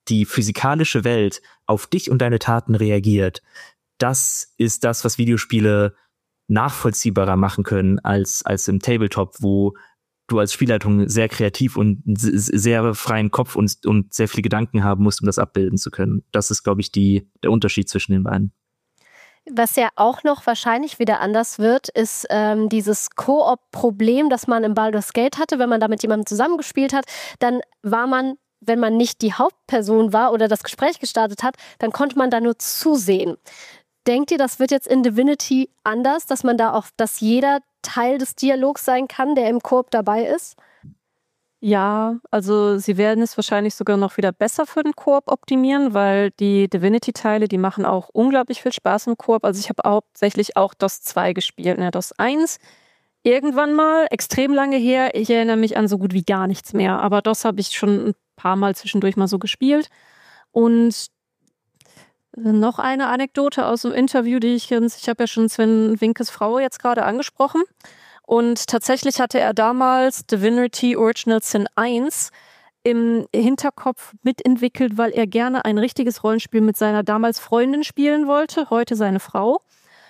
die physikalische Welt auf dich und deine Taten reagiert, das ist das, was Videospiele nachvollziehbarer machen können als, als im Tabletop, wo du als Spielleitung sehr kreativ und sehr freien Kopf und, und sehr viele Gedanken haben musst, um das abbilden zu können. Das ist, glaube ich, die, der Unterschied zwischen den beiden. Was ja auch noch wahrscheinlich wieder anders wird, ist ähm, dieses Koop-Problem, das man im Baldur's Gate hatte. Wenn man da mit jemandem zusammengespielt hat, dann war man, wenn man nicht die Hauptperson war oder das Gespräch gestartet hat, dann konnte man da nur zusehen. Denkt ihr, das wird jetzt in Divinity anders, dass man da auch, dass jeder Teil des Dialogs sein kann, der im Koop dabei ist? Ja, also sie werden es wahrscheinlich sogar noch wieder besser für den Koop optimieren, weil die Divinity-Teile, die machen auch unglaublich viel Spaß im Koop. Also ich habe hauptsächlich auch DOS zwei gespielt. Ne? DOS eins irgendwann mal, extrem lange her. Ich erinnere mich an so gut wie gar nichts mehr. Aber DOS habe ich schon ein paar Mal zwischendurch mal so gespielt. Und noch eine Anekdote aus dem Interview, die ich jetzt, ich habe ja schon Sven Vinkes Frau jetzt gerade angesprochen. Und tatsächlich hatte er damals Divinity Original Sin eins im Hinterkopf mitentwickelt, weil er gerne ein richtiges Rollenspiel mit seiner damals Freundin spielen wollte, heute seine Frau.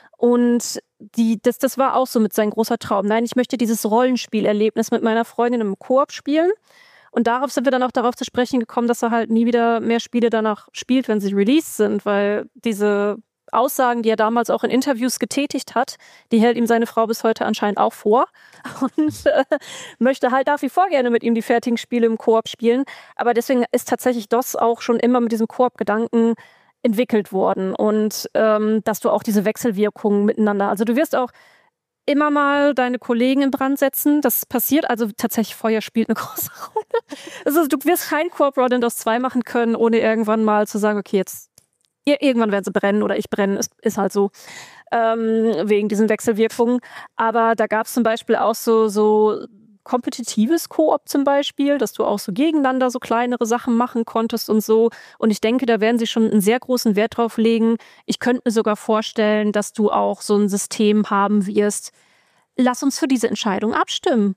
Und die, das, das war auch so mit seinem großer Traum. Nein, ich möchte dieses Rollenspielerlebnis mit meiner Freundin im Koop spielen. Und darauf sind wir dann auch darauf zu sprechen gekommen, dass er halt nie wieder mehr Spiele danach spielt, wenn sie released sind, weil diese Aussagen, die er damals auch in Interviews getätigt hat, die hält ihm seine Frau bis heute anscheinend auch vor und äh, möchte halt nach wie vor gerne mit ihm die fertigen Spiele im Koop spielen. Aber deswegen ist tatsächlich DOS auch schon immer mit diesem Koop-Gedanken entwickelt worden und ähm, dass du auch diese Wechselwirkungen miteinander, also du wirst auch immer mal deine Kollegen in Brand setzen. Das passiert, also tatsächlich Feuer spielt eine große Rolle. Also du wirst kein Koop-Run in DOS zwei machen können, ohne irgendwann mal zu sagen, okay, jetzt irgendwann werden sie brennen oder ich brenne, ist, ist halt so, ähm, wegen diesen Wechselwirkungen. Aber da gab es zum Beispiel auch so, so kompetitives Koop zum Beispiel, dass du auch so gegeneinander so kleinere Sachen machen konntest und so. Und ich denke, da werden sie schon einen sehr großen Wert drauf legen. Ich könnte mir sogar vorstellen, dass du auch so ein System haben wirst, lass uns für diese Entscheidung abstimmen.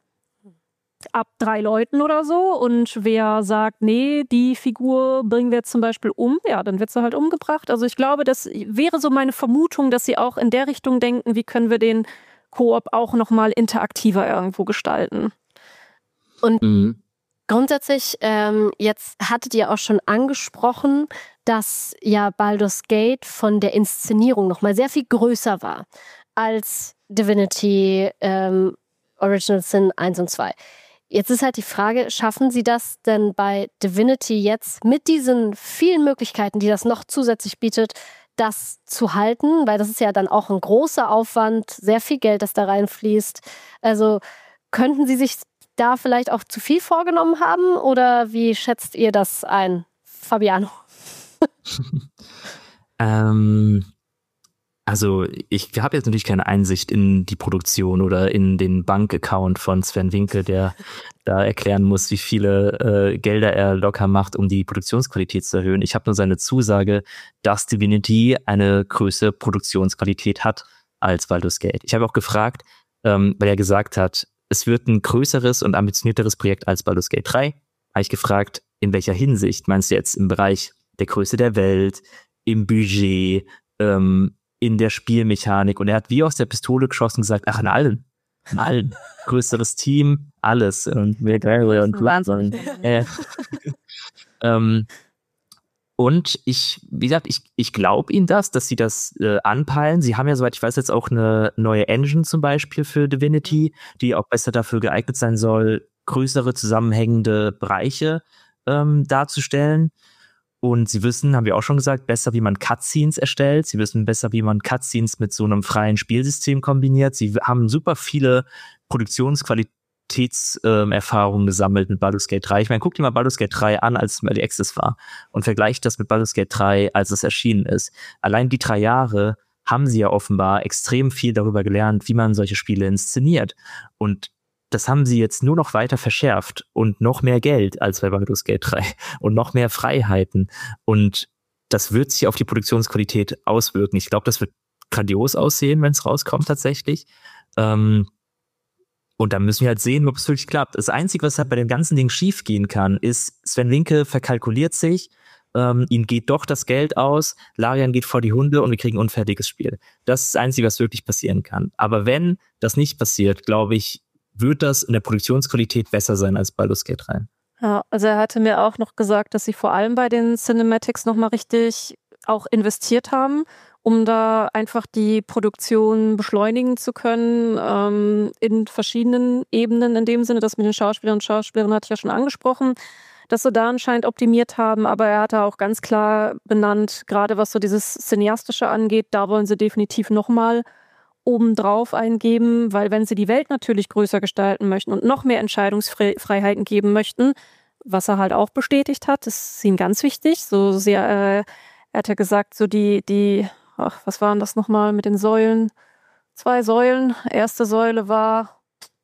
Ab drei Leuten oder so. Und wer sagt, nee, die Figur bringen wir jetzt zum Beispiel um, ja, dann wird sie halt umgebracht. Also ich glaube, das wäre so meine Vermutung, dass sie auch in der Richtung denken, wie können wir den Koop auch nochmal interaktiver irgendwo gestalten. Und mhm. grundsätzlich, ähm, jetzt hattet ihr auch schon angesprochen, dass ja Baldur's Gate von der Inszenierung nochmal sehr viel größer war als Divinity ähm, Original Sin eins und zwei. Jetzt ist halt die Frage, schaffen Sie das denn bei Divinity jetzt mit diesen vielen Möglichkeiten, die das noch zusätzlich bietet, das zu halten? Weil das ist ja dann auch ein großer Aufwand, sehr viel Geld, das da reinfließt. Also könnten Sie sich da vielleicht auch zu viel vorgenommen haben? Oder wie schätzt ihr das ein, Fabiano? ähm... Also ich habe jetzt natürlich keine Einsicht in die Produktion oder in den Bankaccount von Sven Vinke, der da erklären muss, wie viele äh, Gelder er locker macht, um die Produktionsqualität zu erhöhen. Ich habe nur seine Zusage, dass Divinity eine größere Produktionsqualität hat als Baldur's Gate. Ich habe auch gefragt, ähm, weil er gesagt hat, es wird ein größeres und ambitionierteres Projekt als Baldur's Gate drei. Habe ich gefragt, in welcher Hinsicht? Meinst du jetzt im Bereich der Größe der Welt, im Budget, ähm, in der Spielmechanik, und er hat wie aus der Pistole geschossen und gesagt, ach, in allen, in allen, größeres Team, alles, und wir und Wahnsinn. Äh, ähm, und ich, wie gesagt, ich, ich glaube ihnen das, dass sie das äh, anpeilen. Sie haben ja, soweit ich weiß, jetzt auch eine neue Engine zum Beispiel für Divinity, die auch besser dafür geeignet sein soll, größere zusammenhängende Bereiche ähm, darzustellen. Und sie wissen, haben wir auch schon gesagt, besser, wie man Cutscenes erstellt. Sie wissen besser, wie man Cutscenes mit so einem freien Spielsystem kombiniert. Sie haben super viele Produktionsqualitätserfahrungen äh, gesammelt mit Baldur's Gate drei. Ich meine, guck dir mal Baldur's Gate drei an, als es im Early Access war, und vergleicht das mit Baldur's Gate drei, als es erschienen ist. Allein die drei Jahre haben sie ja offenbar extrem viel darüber gelernt, wie man solche Spiele inszeniert. Und das haben sie jetzt nur noch weiter verschärft und noch mehr Geld als bei Baldur's Gate drei und noch mehr Freiheiten. Und das wird sich auf die Produktionsqualität auswirken. Ich glaube, das wird grandios aussehen, wenn es rauskommt tatsächlich. Ähm, und da müssen wir halt sehen, ob es wirklich klappt. Das Einzige, was halt bei dem ganzen Ding schief gehen kann, ist, Sven Vinke verkalkuliert sich ähm, ihnen geht doch das Geld aus, Larian geht vor die Hunde und wir kriegen ein unfertiges Spiel. Das ist das Einzige, was wirklich passieren kann. Aber wenn das nicht passiert, glaube ich, wird das in der Produktionsqualität besser sein als Baldur's Gate drei. Ja, also er hatte mir auch noch gesagt, dass sie vor allem bei den Cinematics nochmal richtig auch investiert haben, um da einfach die Produktion beschleunigen zu können, ähm, in verschiedenen Ebenen in dem Sinne. Das mit den Schauspielern und Schauspielerinnen hatte ich ja schon angesprochen, dass sie da anscheinend optimiert haben, aber er hat da auch ganz klar benannt, gerade was so dieses Cineastische angeht, da wollen sie definitiv nochmal obendrauf eingeben, weil wenn sie die Welt natürlich größer gestalten möchten und noch mehr Entscheidungsfreiheiten geben möchten, was er halt auch bestätigt hat, das ist ihm ganz wichtig. So sehr, äh, er hat ja gesagt, so die, die, ach, was waren das nochmal mit den Säulen? Zwei Säulen. Erste Säule war,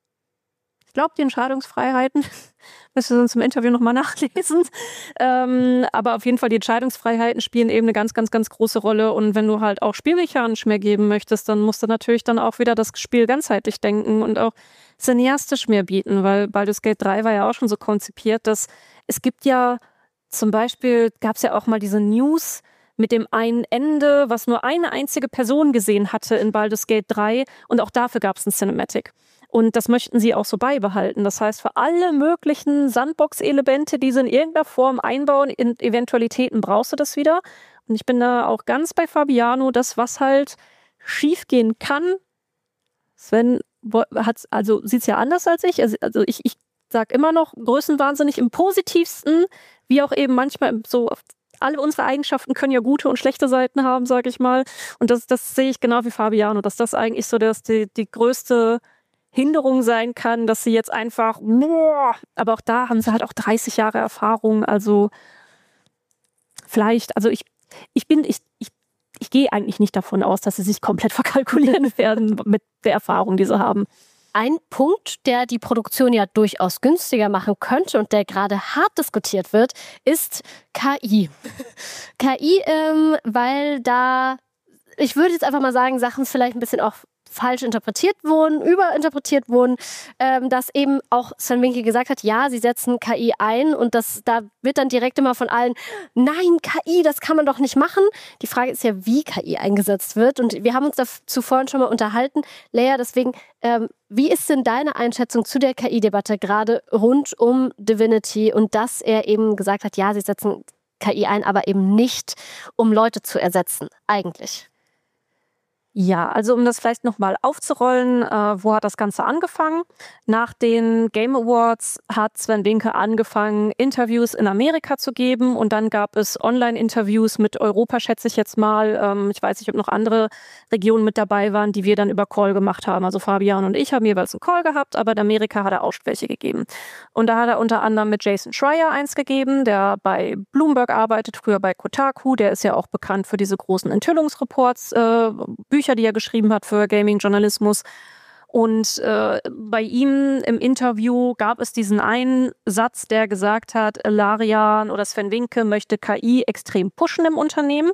ich glaube, die Entscheidungsfreiheiten. Müssen wir sonst im Interview nochmal nachlesen. Ähm, aber auf jeden Fall, die Entscheidungsfreiheiten spielen eben eine ganz, ganz, ganz große Rolle. Und wenn du halt auch spielmechanisch mehr geben möchtest, dann musst du natürlich dann auch wieder das Spiel ganzheitlich denken und auch cineastisch mehr bieten, weil Baldur's Gate drei war ja auch schon so konzipiert, dass es gibt ja zum Beispiel, gab es ja auch mal diese News mit dem einen Ende, was nur eine einzige Person gesehen hatte in Baldur's Gate drei und auch dafür gab es ein Cinematic. Und das möchten sie auch so beibehalten. Das heißt, für alle möglichen Sandbox-Elemente, die sie in irgendeiner Form einbauen, in Eventualitäten brauchst du das wieder. Und ich bin da auch ganz bei Fabiano, das, was halt schiefgehen kann. Sven hat's, also sieht es ja anders als ich. Also ich, ich sage immer noch, größenwahnsinnig im Positivsten, wie auch eben manchmal so, alle unsere Eigenschaften können ja gute und schlechte Seiten haben, sage ich mal. Und das, das sehe ich genau wie Fabiano, dass das eigentlich so dass die, die größte Hinderung sein kann, dass sie jetzt einfach, aber auch da haben sie halt auch dreißig Jahre Erfahrung, also vielleicht, also ich, ich bin, ich, ich, ich gehe eigentlich nicht davon aus, dass sie sich komplett verkalkulieren werden mit der Erfahrung, die sie haben. Ein Punkt, der die Produktion ja durchaus günstiger machen könnte und der gerade hart diskutiert wird, ist K I. K I, ähm, weil da, ich würde jetzt einfach mal sagen, Sachen vielleicht ein bisschen auch falsch interpretiert wurden, überinterpretiert wurden, ähm, dass eben auch Sven Vincke gesagt hat, ja, sie setzen K I ein und das, da wird dann direkt immer von allen, nein, K I, das kann man doch nicht machen. Die Frage ist ja, wie K I eingesetzt wird und wir haben uns dazu vorhin schon mal unterhalten. Lea, deswegen, ähm, wie ist denn deine Einschätzung zu der K I-Debatte gerade rund um Divinity und dass er eben gesagt hat, ja, sie setzen K I ein, aber eben nicht, um Leute zu ersetzen, eigentlich? Ja, also um das vielleicht nochmal aufzurollen, äh, wo hat das Ganze angefangen? Nach den Game Awards hat Sven Vincke angefangen, Interviews in Amerika zu geben und dann gab es Online-Interviews mit Europa, schätze ich jetzt mal. Ähm, ich weiß nicht, ob noch andere Regionen mit dabei waren, die wir dann über Call gemacht haben. Also Fabian und ich haben jeweils einen Call gehabt, aber in Amerika hat er auch welche gegeben. Und da hat er unter anderem mit Jason Schreier eins gegeben, der bei Bloomberg arbeitet, früher bei Kotaku. Der ist ja auch bekannt für diese großen Enthüllungsreports, äh, Bücher, die er geschrieben hat für Gaming-Journalismus. Und äh, bei ihm im Interview gab es diesen einen Satz, der gesagt hat, Larian oder Sven Vincke möchte K I extrem pushen im Unternehmen.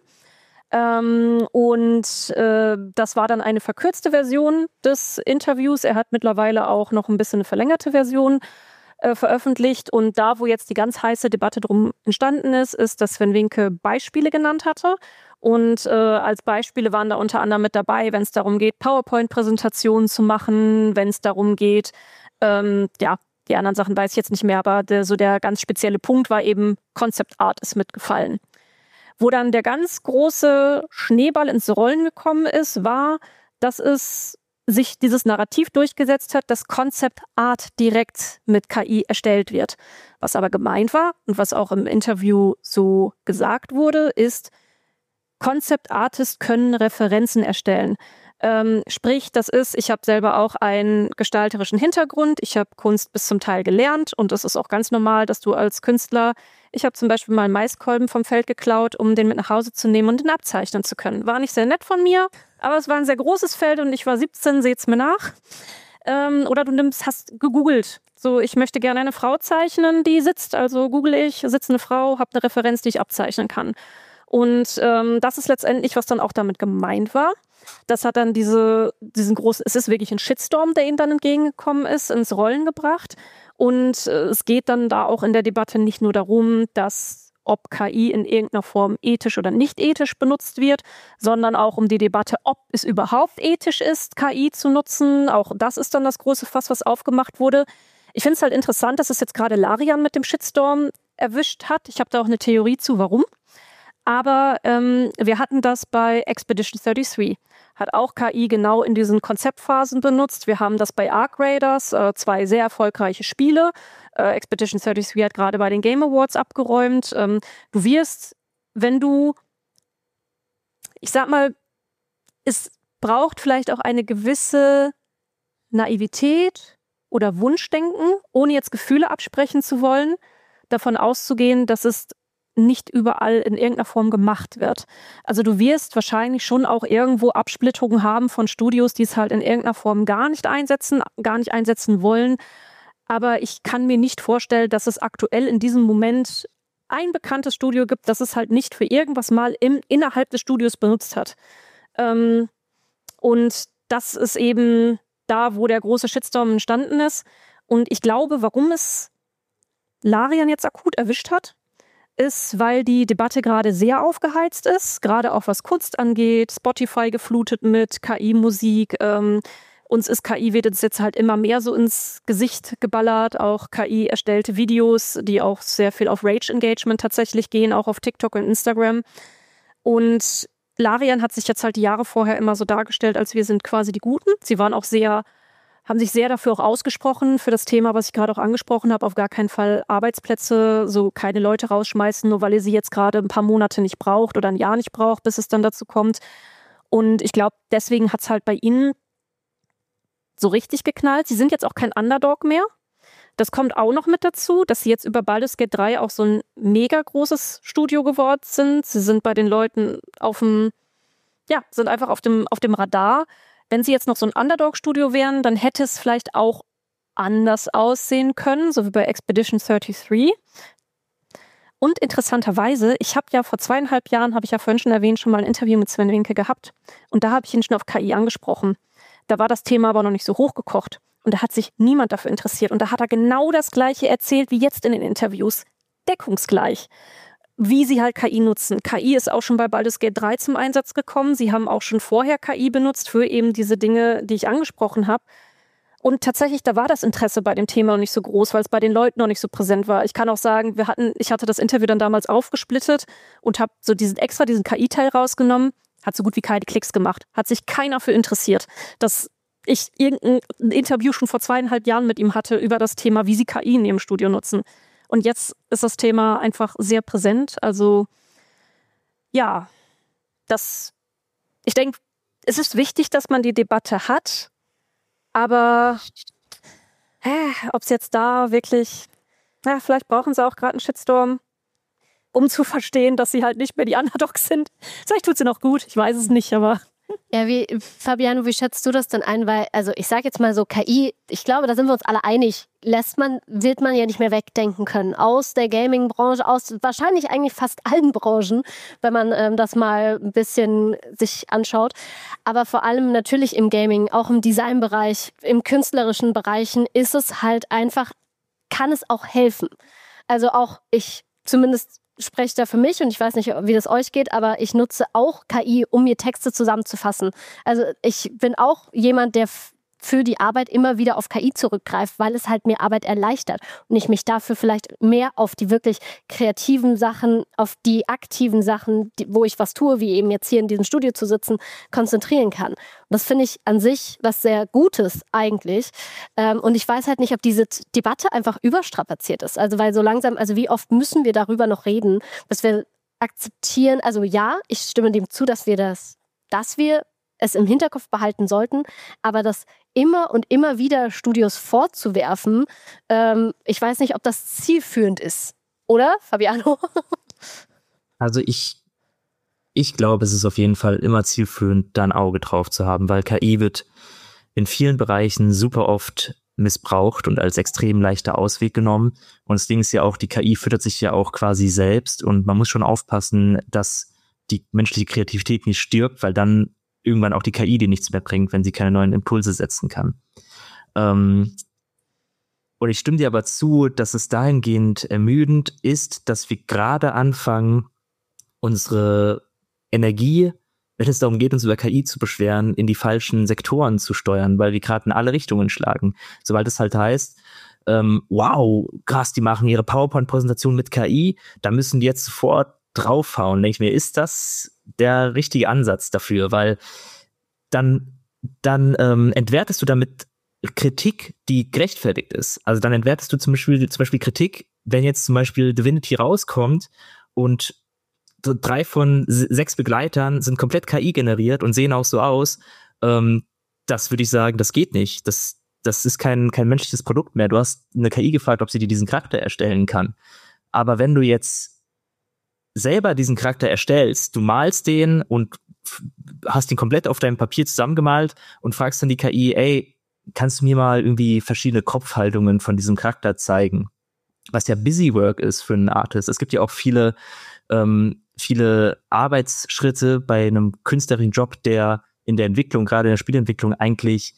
Ähm, und äh, das war dann eine verkürzte Version des Interviews. Er hat mittlerweile auch noch ein bisschen eine verlängerte Version äh, veröffentlicht. Und da, wo jetzt die ganz heiße Debatte drum entstanden ist, ist, dass Sven Vincke Beispiele genannt hatte. Und äh, als Beispiele waren da unter anderem mit dabei, wenn es darum geht, PowerPoint-Präsentationen zu machen, wenn es darum geht, ähm, ja, die anderen Sachen weiß ich jetzt nicht mehr, aber der, so der ganz spezielle Punkt war eben, Concept Art ist mitgefallen. Wo dann der ganz große Schneeball ins Rollen gekommen ist, war, dass es sich dieses Narrativ durchgesetzt hat, dass Concept Art direkt mit K I erstellt wird. Was aber gemeint war und was auch im Interview so gesagt wurde, ist, Concept Artists können Referenzen erstellen. Ähm, sprich, das ist, ich habe selber auch einen gestalterischen Hintergrund, ich habe Kunst bis zum Teil gelernt und das ist auch ganz normal, dass du als Künstler, ich habe zum Beispiel mal einen Maiskolben vom Feld geklaut, um den mit nach Hause zu nehmen und den abzeichnen zu können. War nicht sehr nett von mir, aber es war ein sehr großes Feld und ich war siebzehn, seht's mir nach. Ähm, oder du nimmst, hast gegoogelt, so ich möchte gerne eine Frau zeichnen, die sitzt, also google ich, sitzt eine Frau, habe eine Referenz, die ich abzeichnen kann. Und ähm, das ist letztendlich, was dann auch damit gemeint war. Das hat dann diese, diesen großen, es ist wirklich ein Shitstorm, der ihm dann entgegengekommen ist, ins Rollen gebracht. Und äh, es geht dann da auch in der Debatte nicht nur darum, dass ob K I in irgendeiner Form ethisch oder nicht ethisch benutzt wird, sondern auch um die Debatte, ob es überhaupt ethisch ist, K I zu nutzen. Auch das ist dann das große Fass, was aufgemacht wurde. Ich finde es halt interessant, dass es jetzt gerade Larian mit dem Shitstorm erwischt hat. Ich habe da auch eine Theorie zu, warum. Aber ähm, wir hatten das bei Expedition dreiunddreißig. Hat auch K I genau in diesen Konzeptphasen benutzt. Wir haben das bei Arc Raiders, äh, zwei sehr erfolgreiche Spiele. Äh, Expedition dreiunddreißig hat gerade bei den Game Awards abgeräumt. Ähm, du wirst, wenn du, ich sag mal, es braucht vielleicht auch eine gewisse Naivität oder Wunschdenken, ohne jetzt Gefühle absprechen zu wollen, davon auszugehen, dass es nicht überall in irgendeiner Form gemacht wird. Also du wirst wahrscheinlich schon auch irgendwo Absplittungen haben von Studios, die es halt in irgendeiner Form gar nicht einsetzen, gar nicht einsetzen wollen. Aber ich kann mir nicht vorstellen, dass es aktuell in diesem Moment ein bekanntes Studio gibt, das es halt nicht für irgendwas mal im, innerhalb des Studios benutzt hat. Ähm, und das ist eben da, wo der große Shitstorm entstanden ist. Und ich glaube, warum es Larian jetzt akut erwischt hat, ist, weil die Debatte gerade sehr aufgeheizt ist, gerade auch was Kunst angeht, Spotify geflutet mit K I-Musik. Ähm, uns ist K I, wird jetzt halt immer mehr so ins Gesicht geballert, auch K I-erstellte Videos, die auch sehr viel auf Rage-Engagement tatsächlich gehen, auch auf TikTok und Instagram. Und Larian hat sich jetzt halt die Jahre vorher immer so dargestellt, als wir sind quasi die Guten. Sie waren auch sehr haben sich sehr dafür auch ausgesprochen, für das Thema, was ich gerade auch angesprochen habe, auf gar keinen Fall Arbeitsplätze, so keine Leute rausschmeißen, nur weil ihr sie jetzt gerade ein paar Monate nicht braucht oder ein Jahr nicht braucht, bis es dann dazu kommt. Und ich glaube, deswegen hat es halt bei ihnen so richtig geknallt. Sie sind jetzt auch kein Underdog mehr. Das kommt auch noch mit dazu, dass sie jetzt über Baldur's Gate drei auch so ein mega großes Studio geworden sind. Sie sind bei den Leuten auf dem, ja, sind einfach auf dem, auf dem Radar. Wenn sie jetzt noch so ein Underdog-Studio wären, dann hätte es vielleicht auch anders aussehen können, so wie bei Expedition dreiunddreißig. Und interessanterweise, ich habe ja vor zweieinhalb Jahren, habe ich ja vorhin schon erwähnt, schon mal ein Interview mit Sven Winke gehabt. Und da habe ich ihn schon auf K I angesprochen. Da war das Thema aber noch nicht so hochgekocht. Und da hat sich niemand dafür interessiert. Und da hat er genau das Gleiche erzählt wie jetzt in den Interviews. Deckungsgleich. Wie sie halt K I nutzen. K I ist auch schon bei Baldur's Gate drei zum Einsatz gekommen. Sie haben auch schon vorher K I benutzt für eben diese Dinge, die ich angesprochen habe. Und tatsächlich, da war das Interesse bei dem Thema noch nicht so groß, weil es bei den Leuten noch nicht so präsent war. Ich kann auch sagen, wir hatten, ich hatte das Interview dann damals aufgesplittet und habe so diesen extra diesen K I-Teil rausgenommen. Hat so gut wie keine Klicks gemacht. Hat sich keiner für interessiert, dass ich irgendein Interview schon vor zweieinhalb Jahren mit ihm hatte über das Thema, wie sie K I in ihrem Studio nutzen. Und jetzt ist das Thema einfach sehr präsent. Also ja, das, ich denke, es ist wichtig, dass man die Debatte hat, aber äh, ob es jetzt da wirklich, na, vielleicht brauchen sie auch gerade einen Shitstorm, um zu verstehen, dass sie halt nicht mehr die Underdogs sind. Vielleicht tut sie noch gut, ich weiß es nicht, aber... Ja, wie, Fabiano, wie schätzt du das denn ein? Weil, also ich sage jetzt mal so, K I, ich glaube, da sind wir uns alle einig, lässt man, wird man ja nicht mehr wegdenken können. Aus der Gaming-Branche, aus wahrscheinlich eigentlich fast allen Branchen, wenn man ähm, das mal ein bisschen sich anschaut. Aber vor allem natürlich im Gaming, auch im Designbereich, im künstlerischen Bereichen ist es halt einfach, kann es auch helfen. Also auch ich zumindest spreche da für mich und ich weiß nicht, wie das euch geht, aber ich nutze auch K I, um mir Texte zusammenzufassen. Also ich bin auch jemand, der f- für die Arbeit immer wieder auf K I zurückgreift, weil es halt mir Arbeit erleichtert und ich mich dafür vielleicht mehr auf die wirklich kreativen Sachen, auf die aktiven Sachen, die, wo ich was tue, wie eben jetzt hier in diesem Studio zu sitzen, konzentrieren kann. Und das finde ich an sich was sehr Gutes eigentlich. Ähm, und ich weiß halt nicht, ob diese T- Debatte einfach überstrapaziert ist. Also weil so langsam, also wie oft müssen wir darüber noch reden, dass wir akzeptieren, also ja, ich stimme dem zu, dass wir das, dass wir es im Hinterkopf behalten sollten, aber das immer und immer wieder Studios vorzuwerfen, ähm, ich weiß nicht, ob das zielführend ist. Oder, Fabiano? Also ich, ich glaube, es ist auf jeden Fall immer zielführend, da ein Auge drauf zu haben, weil K I wird in vielen Bereichen super oft missbraucht und als extrem leichter Ausweg genommen. Und das Ding ist ja auch, die K I füttert sich ja auch quasi selbst und man muss schon aufpassen, dass die menschliche Kreativität nicht stirbt, weil dann irgendwann auch die K I, die nichts mehr bringt, wenn sie keine neuen Impulse setzen kann. Ähm, Und ich stimme dir aber zu, dass es dahingehend ermüdend ist, dass wir gerade anfangen, unsere Energie, wenn es darum geht, uns über K I zu beschweren, in die falschen Sektoren zu steuern, weil wir gerade in alle Richtungen schlagen. Sobald es halt heißt, ähm, wow, krass, die machen ihre PowerPoint-Präsentation mit K I, da müssen die jetzt sofort draufhauen. Denke ich mir, ist das der richtige Ansatz dafür? Weil dann, dann ähm, entwertest du damit Kritik, die gerechtfertigt ist. Also dann entwertest du zum Beispiel, zum Beispiel Kritik, wenn jetzt zum Beispiel Divinity rauskommt und drei von sechs Begleitern sind komplett K I generiert und sehen auch so aus, ähm, das würde ich sagen, das geht nicht. Das, das ist kein, kein menschliches Produkt mehr. Du hast eine K I gefragt, ob sie dir diesen Charakter erstellen kann. Aber wenn du jetzt selber diesen Charakter erstellst, du malst den und hast ihn komplett auf deinem Papier zusammengemalt und fragst dann die K I, ey, kannst du mir mal irgendwie verschiedene Kopfhaltungen von diesem Charakter zeigen? Was ja Busy Work ist für einen Artist. Es gibt ja auch viele, ähm, viele Arbeitsschritte bei einem künstlerischen Job, der in der Entwicklung, gerade in der Spielentwicklung, eigentlich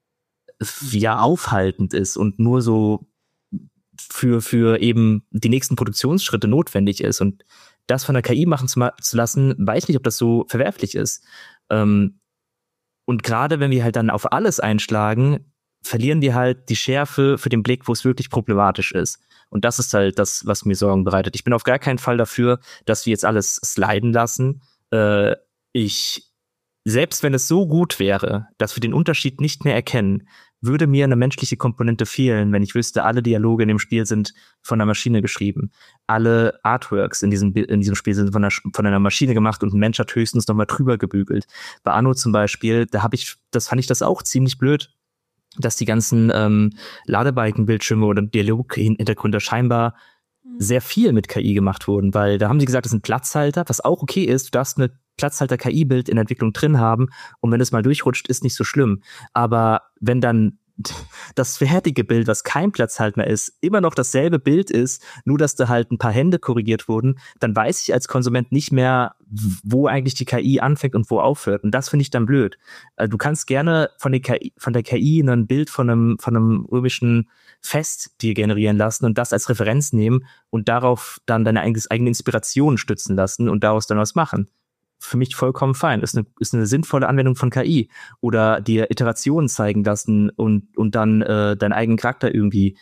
ja aufhaltend ist und nur so für, für eben die nächsten Produktionsschritte notwendig ist. Und das von der K I machen zu, zu lassen, weiß nicht, ob das so verwerflich ist. Ähm, und gerade wenn wir halt dann auf alles einschlagen, verlieren die halt die Schärfe für den Blick, wo es wirklich problematisch ist. Und das ist halt das, was mir Sorgen bereitet. Ich bin auf gar keinen Fall dafür, dass wir jetzt alles sliden lassen. Äh, ich, selbst wenn es so gut wäre, dass wir den Unterschied nicht mehr erkennen, würde mir eine menschliche Komponente fehlen, wenn ich wüsste, alle Dialoge in dem Spiel sind von einer Maschine geschrieben. Alle Artworks in diesem, in diesem Spiel sind von einer, von einer Maschine gemacht und ein Mensch hat höchstens nochmal drüber gebügelt. Bei Anno zum Beispiel, da habe ich, das fand ich das auch ziemlich blöd, dass die ganzen ähm, Ladebalkenbildschirme oder Dialoghintergründe scheinbar mhm. sehr viel mit K I gemacht wurden, weil da haben sie gesagt, das sind Platzhalter, was auch okay ist, du darfst eine Platzhalter-K I-Bild in der Entwicklung drin haben und wenn es mal durchrutscht, ist nicht so schlimm. Aber wenn dann das fertige Bild, was kein Platzhalter mehr ist, immer noch dasselbe Bild ist, nur dass da halt ein paar Hände korrigiert wurden, dann weiß ich als Konsument nicht mehr, wo eigentlich die K I anfängt und wo aufhört. Und das finde ich dann blöd. Du kannst gerne von der K I, von der K I ein Bild von einem, von einem römischen Fest dir generieren lassen und das als Referenz nehmen und darauf dann deine eigene Inspiration stützen lassen und daraus dann was machen. Für mich vollkommen fein. Ist eine, ist eine sinnvolle Anwendung von K I. Oder dir Iterationen zeigen lassen und, und dann äh, deinen eigenen Charakter irgendwie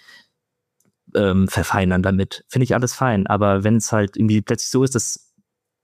ähm, verfeinern damit. Finde ich alles fein. Aber wenn es halt irgendwie plötzlich so ist, dass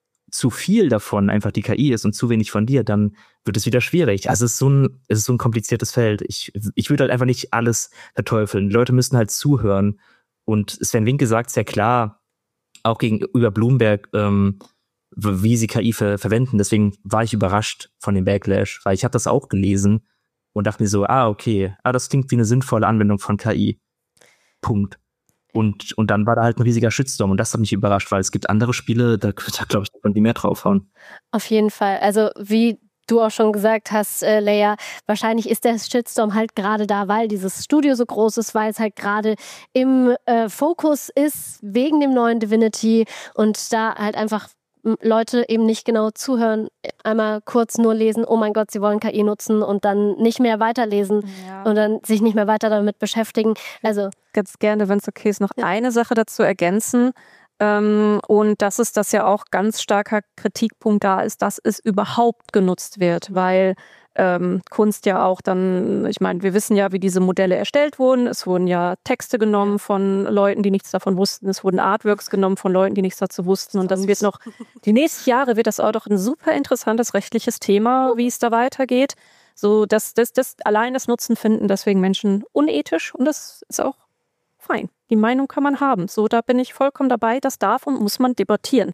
zu viel davon einfach die K I ist und zu wenig von dir, dann wird es wieder schwierig. Also es ist so ein, es ist so ein kompliziertes Feld. Ich, ich würde halt einfach nicht alles verteufeln. Die Leute müssen halt zuhören. Und Sven Winke sagt sehr klar, auch gegenüber Bloomberg, ähm, wie sie K I ver- verwenden. Deswegen war ich überrascht von dem Backlash, weil ich habe das auch gelesen und dachte mir so, ah, okay, ah, das klingt wie eine sinnvolle Anwendung von K I. Punkt. Und, und dann war da halt ein riesiger Shitstorm und das hat mich überrascht, weil es gibt andere Spiele, da, da glaube ich, da können die mehr draufhauen. Auf jeden Fall. Also wie du auch schon gesagt hast, äh, Leia, wahrscheinlich ist der Shitstorm halt gerade da, weil dieses Studio so groß ist, weil es halt gerade im äh, Fokus ist, wegen dem neuen Divinity und da halt einfach Leute eben nicht genau zuhören, einmal kurz nur lesen, oh mein Gott, sie wollen K I nutzen und dann nicht mehr weiterlesen ja. und dann sich nicht mehr weiter damit beschäftigen. Also ganz gerne, wenn es okay ist, noch ja. eine Sache dazu ergänzen. Ähm, und das ist, dass ja auch ganz starker Kritikpunkt da ist, dass es überhaupt genutzt wird, weil ähm, Kunst ja auch dann, ich meine, wir wissen ja, wie diese Modelle erstellt wurden. Es wurden ja Texte genommen von Leuten, die nichts davon wussten. Es wurden Artworks genommen von Leuten, die nichts dazu wussten. Und das wird noch, die nächsten Jahre wird das auch doch ein super interessantes rechtliches Thema, wie es da weitergeht. So, dass das, das allein das Nutzen finden deswegen Menschen unethisch und das ist auch fein. Die Meinung kann man haben. So, da bin ich vollkommen dabei. Das darf und muss man debattieren.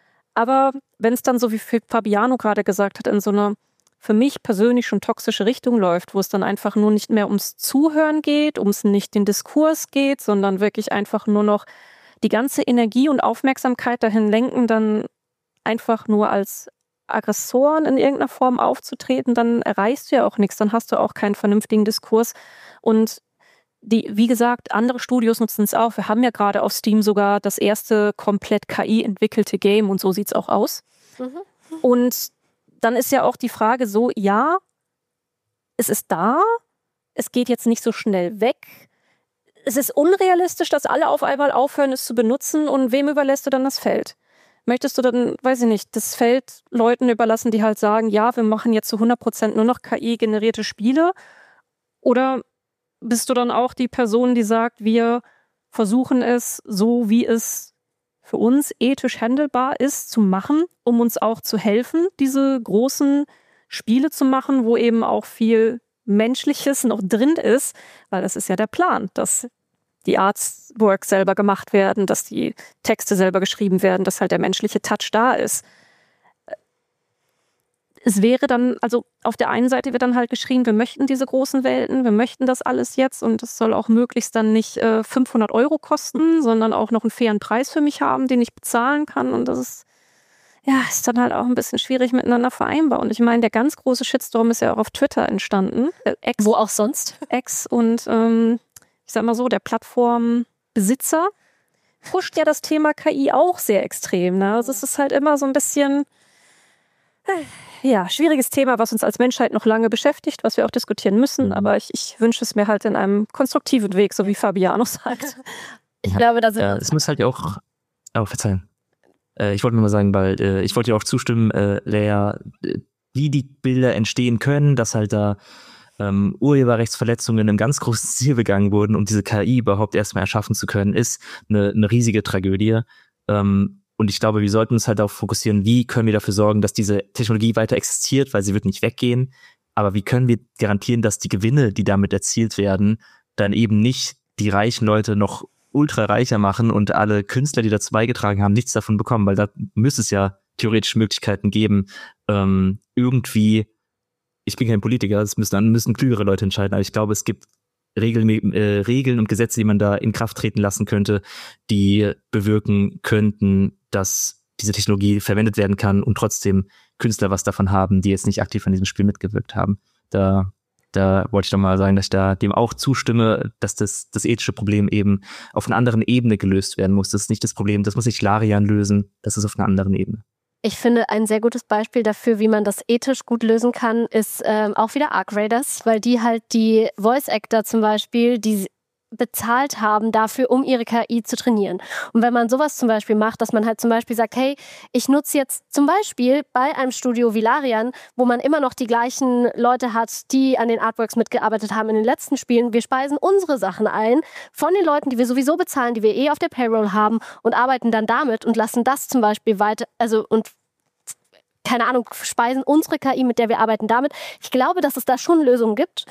Aber wenn es dann so wie Fabiano gerade gesagt hat, in so einer für mich persönlich schon toxische Richtung läuft, wo es dann einfach nur nicht mehr ums Zuhören geht, ums nicht den Diskurs geht, sondern wirklich einfach nur noch die ganze Energie und Aufmerksamkeit dahin lenken, dann einfach nur als Aggressoren in irgendeiner Form aufzutreten, dann erreichst du ja auch nichts, dann hast du auch keinen vernünftigen Diskurs. Und die, wie gesagt, andere Studios nutzen es auch. Wir haben ja gerade auf Steam sogar das erste komplett K I entwickelte Game und so sieht es auch aus. Mhm. Und dann ist ja auch die Frage so, ja, es ist da, es geht jetzt nicht so schnell weg. es ist unrealistisch, dass alle auf einmal aufhören, es zu benutzen. Und wem überlässt du dann das Feld? Möchtest du dann, weiß ich nicht, das Feld Leuten überlassen, die halt sagen, ja, wir machen jetzt zu hundert Prozent nur noch K I-generierte Spiele? Oder bist du dann auch die Person, die sagt, wir versuchen es so, wie es für uns ethisch handelbar ist, zu machen, um uns auch zu helfen, diese großen Spiele zu machen, wo eben auch viel Menschliches noch drin ist, weil das ist ja der Plan, dass die Artworks selber gemacht werden, dass die Texte selber geschrieben werden, dass halt der menschliche Touch da ist. Es wäre dann, also auf der einen Seite wird dann halt geschrien, wir möchten diese großen Welten, wir möchten das alles jetzt und das soll auch möglichst dann nicht äh, fünfhundert Euro kosten, sondern auch noch einen fairen Preis für mich haben, den ich bezahlen kann, und das ist, ja, ist dann halt auch ein bisschen schwierig miteinander vereinbar. Und ich meine, der ganz große Shitstorm ist ja auch auf Twitter entstanden. Äh, X, Wo auch sonst? X und ähm, ich sag mal so, der Plattformbesitzer pusht ja das Thema K I auch sehr extrem. Ne? Also es ist halt immer so ein bisschen, ja, schwieriges Thema, was uns als Menschheit noch lange beschäftigt, was wir auch diskutieren müssen. Mhm. Aber ich, ich wünsche es mir halt in einem konstruktiven Weg, so wie Fabiano sagt. Ich ja, glaube, da sind ja, es muss halt ja auch, oh, verzeihen. Äh, ich wollte nur mal sagen, weil äh, ich wollte dir auch zustimmen, äh, Lea, wie die Bilder entstehen können, dass halt da ähm, Urheberrechtsverletzungen im ganz großen Stil begangen wurden, um diese K I überhaupt erstmal erschaffen zu können, ist eine, eine riesige Tragödie. Ähm, und ich glaube, wir sollten uns halt darauf fokussieren, wie können wir dafür sorgen, dass diese Technologie weiter existiert, weil sie wird nicht weggehen. Aber wie können wir garantieren, dass die Gewinne, die damit erzielt werden, dann eben nicht die reichen Leute noch ultra reicher machen und alle Künstler, die dazu beigetragen haben, nichts davon bekommen, weil da müsste es ja theoretisch Möglichkeiten geben, ähm, irgendwie, ich bin kein Politiker, das müssen dann müssen klügere Leute entscheiden, aber ich glaube, es gibt Regeln, äh, Regeln und Gesetze, die man da in Kraft treten lassen könnte, die bewirken könnten, dass diese Technologie verwendet werden kann und trotzdem Künstler was davon haben, die jetzt nicht aktiv an diesem Spiel mitgewirkt haben. Da, da wollte ich doch mal sagen, dass ich da dem auch zustimme, dass das, das ethische Problem eben auf einer anderen Ebene gelöst werden muss. Das ist nicht das Problem, das muss nicht Larian lösen, das ist auf einer anderen Ebene. Ich finde, ein sehr gutes Beispiel dafür, wie man das ethisch gut lösen kann, ist ähm, auch wieder Arc Raiders, weil die halt die Voice Actor zum Beispiel, die bezahlt haben dafür, um ihre K I zu trainieren. Und wenn man sowas zum Beispiel macht, dass man halt zum Beispiel sagt, hey, ich nutze jetzt zum Beispiel bei einem Studio wie Larian, wo man immer noch die gleichen Leute hat, die an den Artworks mitgearbeitet haben in den letzten Spielen, wir speisen unsere Sachen ein von den Leuten, die wir sowieso bezahlen, die wir eh auf der Payroll haben und arbeiten dann damit und lassen das zum Beispiel weiter, also und keine Ahnung, speisen unsere K I, mit der wir arbeiten, damit. Ich glaube, dass es da schon Lösungen gibt.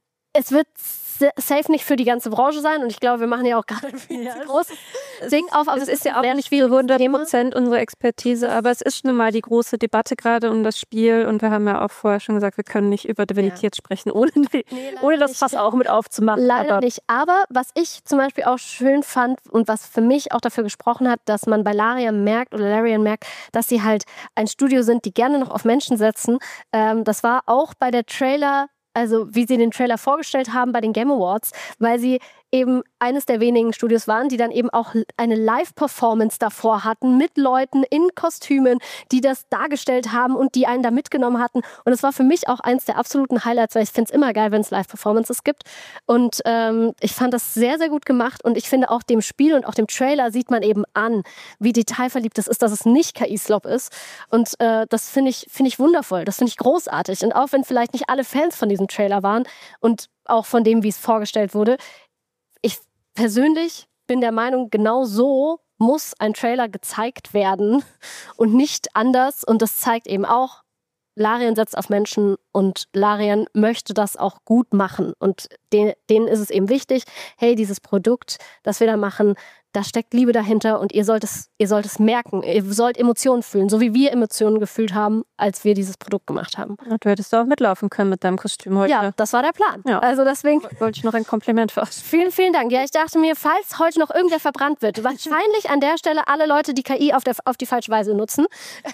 Es wird safe nicht für die ganze Branche sein und ich glaube, wir machen ja auch gerade ein ja, großes Ding auf. Aber es ist ja auch nicht wie hundert Prozent unsere Expertise, aber es ist schon mal die große Debatte gerade um das Spiel und wir haben ja auch vorher schon gesagt, wir können nicht über Divinität ja. sprechen, ohne, nee, ohne das Fass auch mit aufzumachen. Leider aber. nicht, aber was ich zum Beispiel auch schön fand und was für mich auch dafür gesprochen hat, dass man bei Larian merkt oder Larian merkt, dass sie halt ein Studio sind, die gerne noch auf Menschen setzen. Ähm, das war auch bei der Trailer, also wie sie den Trailer vorgestellt haben bei den Game Awards, weil sie eben eines der wenigen Studios waren, die dann eben auch eine Live-Performance davor hatten mit Leuten in Kostümen, die das dargestellt haben und die einen da mitgenommen hatten. Und es war für mich auch eins der absoluten Highlights, weil ich finde es immer geil, wenn es Live-Performances gibt. Und ähm, ich fand das sehr, sehr gut gemacht und ich finde auch dem Spiel und auch dem Trailer sieht man eben an, wie detailverliebt es ist, dass es nicht K I-Slop ist. Und äh, das finde ich, finde ich wundervoll, das finde ich großartig. Und auch wenn vielleicht nicht alle Fans von diesem Trailer waren und auch von dem, wie es vorgestellt wurde, ich persönlich bin der Meinung, genau so muss ein Trailer gezeigt werden und nicht anders. Und das zeigt eben auch, Larian setzt auf Menschen und Larian möchte das auch gut machen. Und denen, denen ist es eben wichtig, hey, dieses Produkt, das wir da machen, da steckt Liebe dahinter und ihr sollt es, ihr sollt es merken. Ihr sollt Emotionen fühlen, so wie wir Emotionen gefühlt haben, als wir dieses Produkt gemacht haben. Ja, du hättest auch mitlaufen können mit deinem Kostüm heute. Ja, das war der Plan. Ja. Also deswegen wollte ich noch ein Kompliment für euch. Vielen, vielen Dank. Ja, ich dachte mir, falls heute noch irgendwer verbrannt wird, wahrscheinlich an der Stelle alle Leute, die K I auf, der, auf die falsche Weise nutzen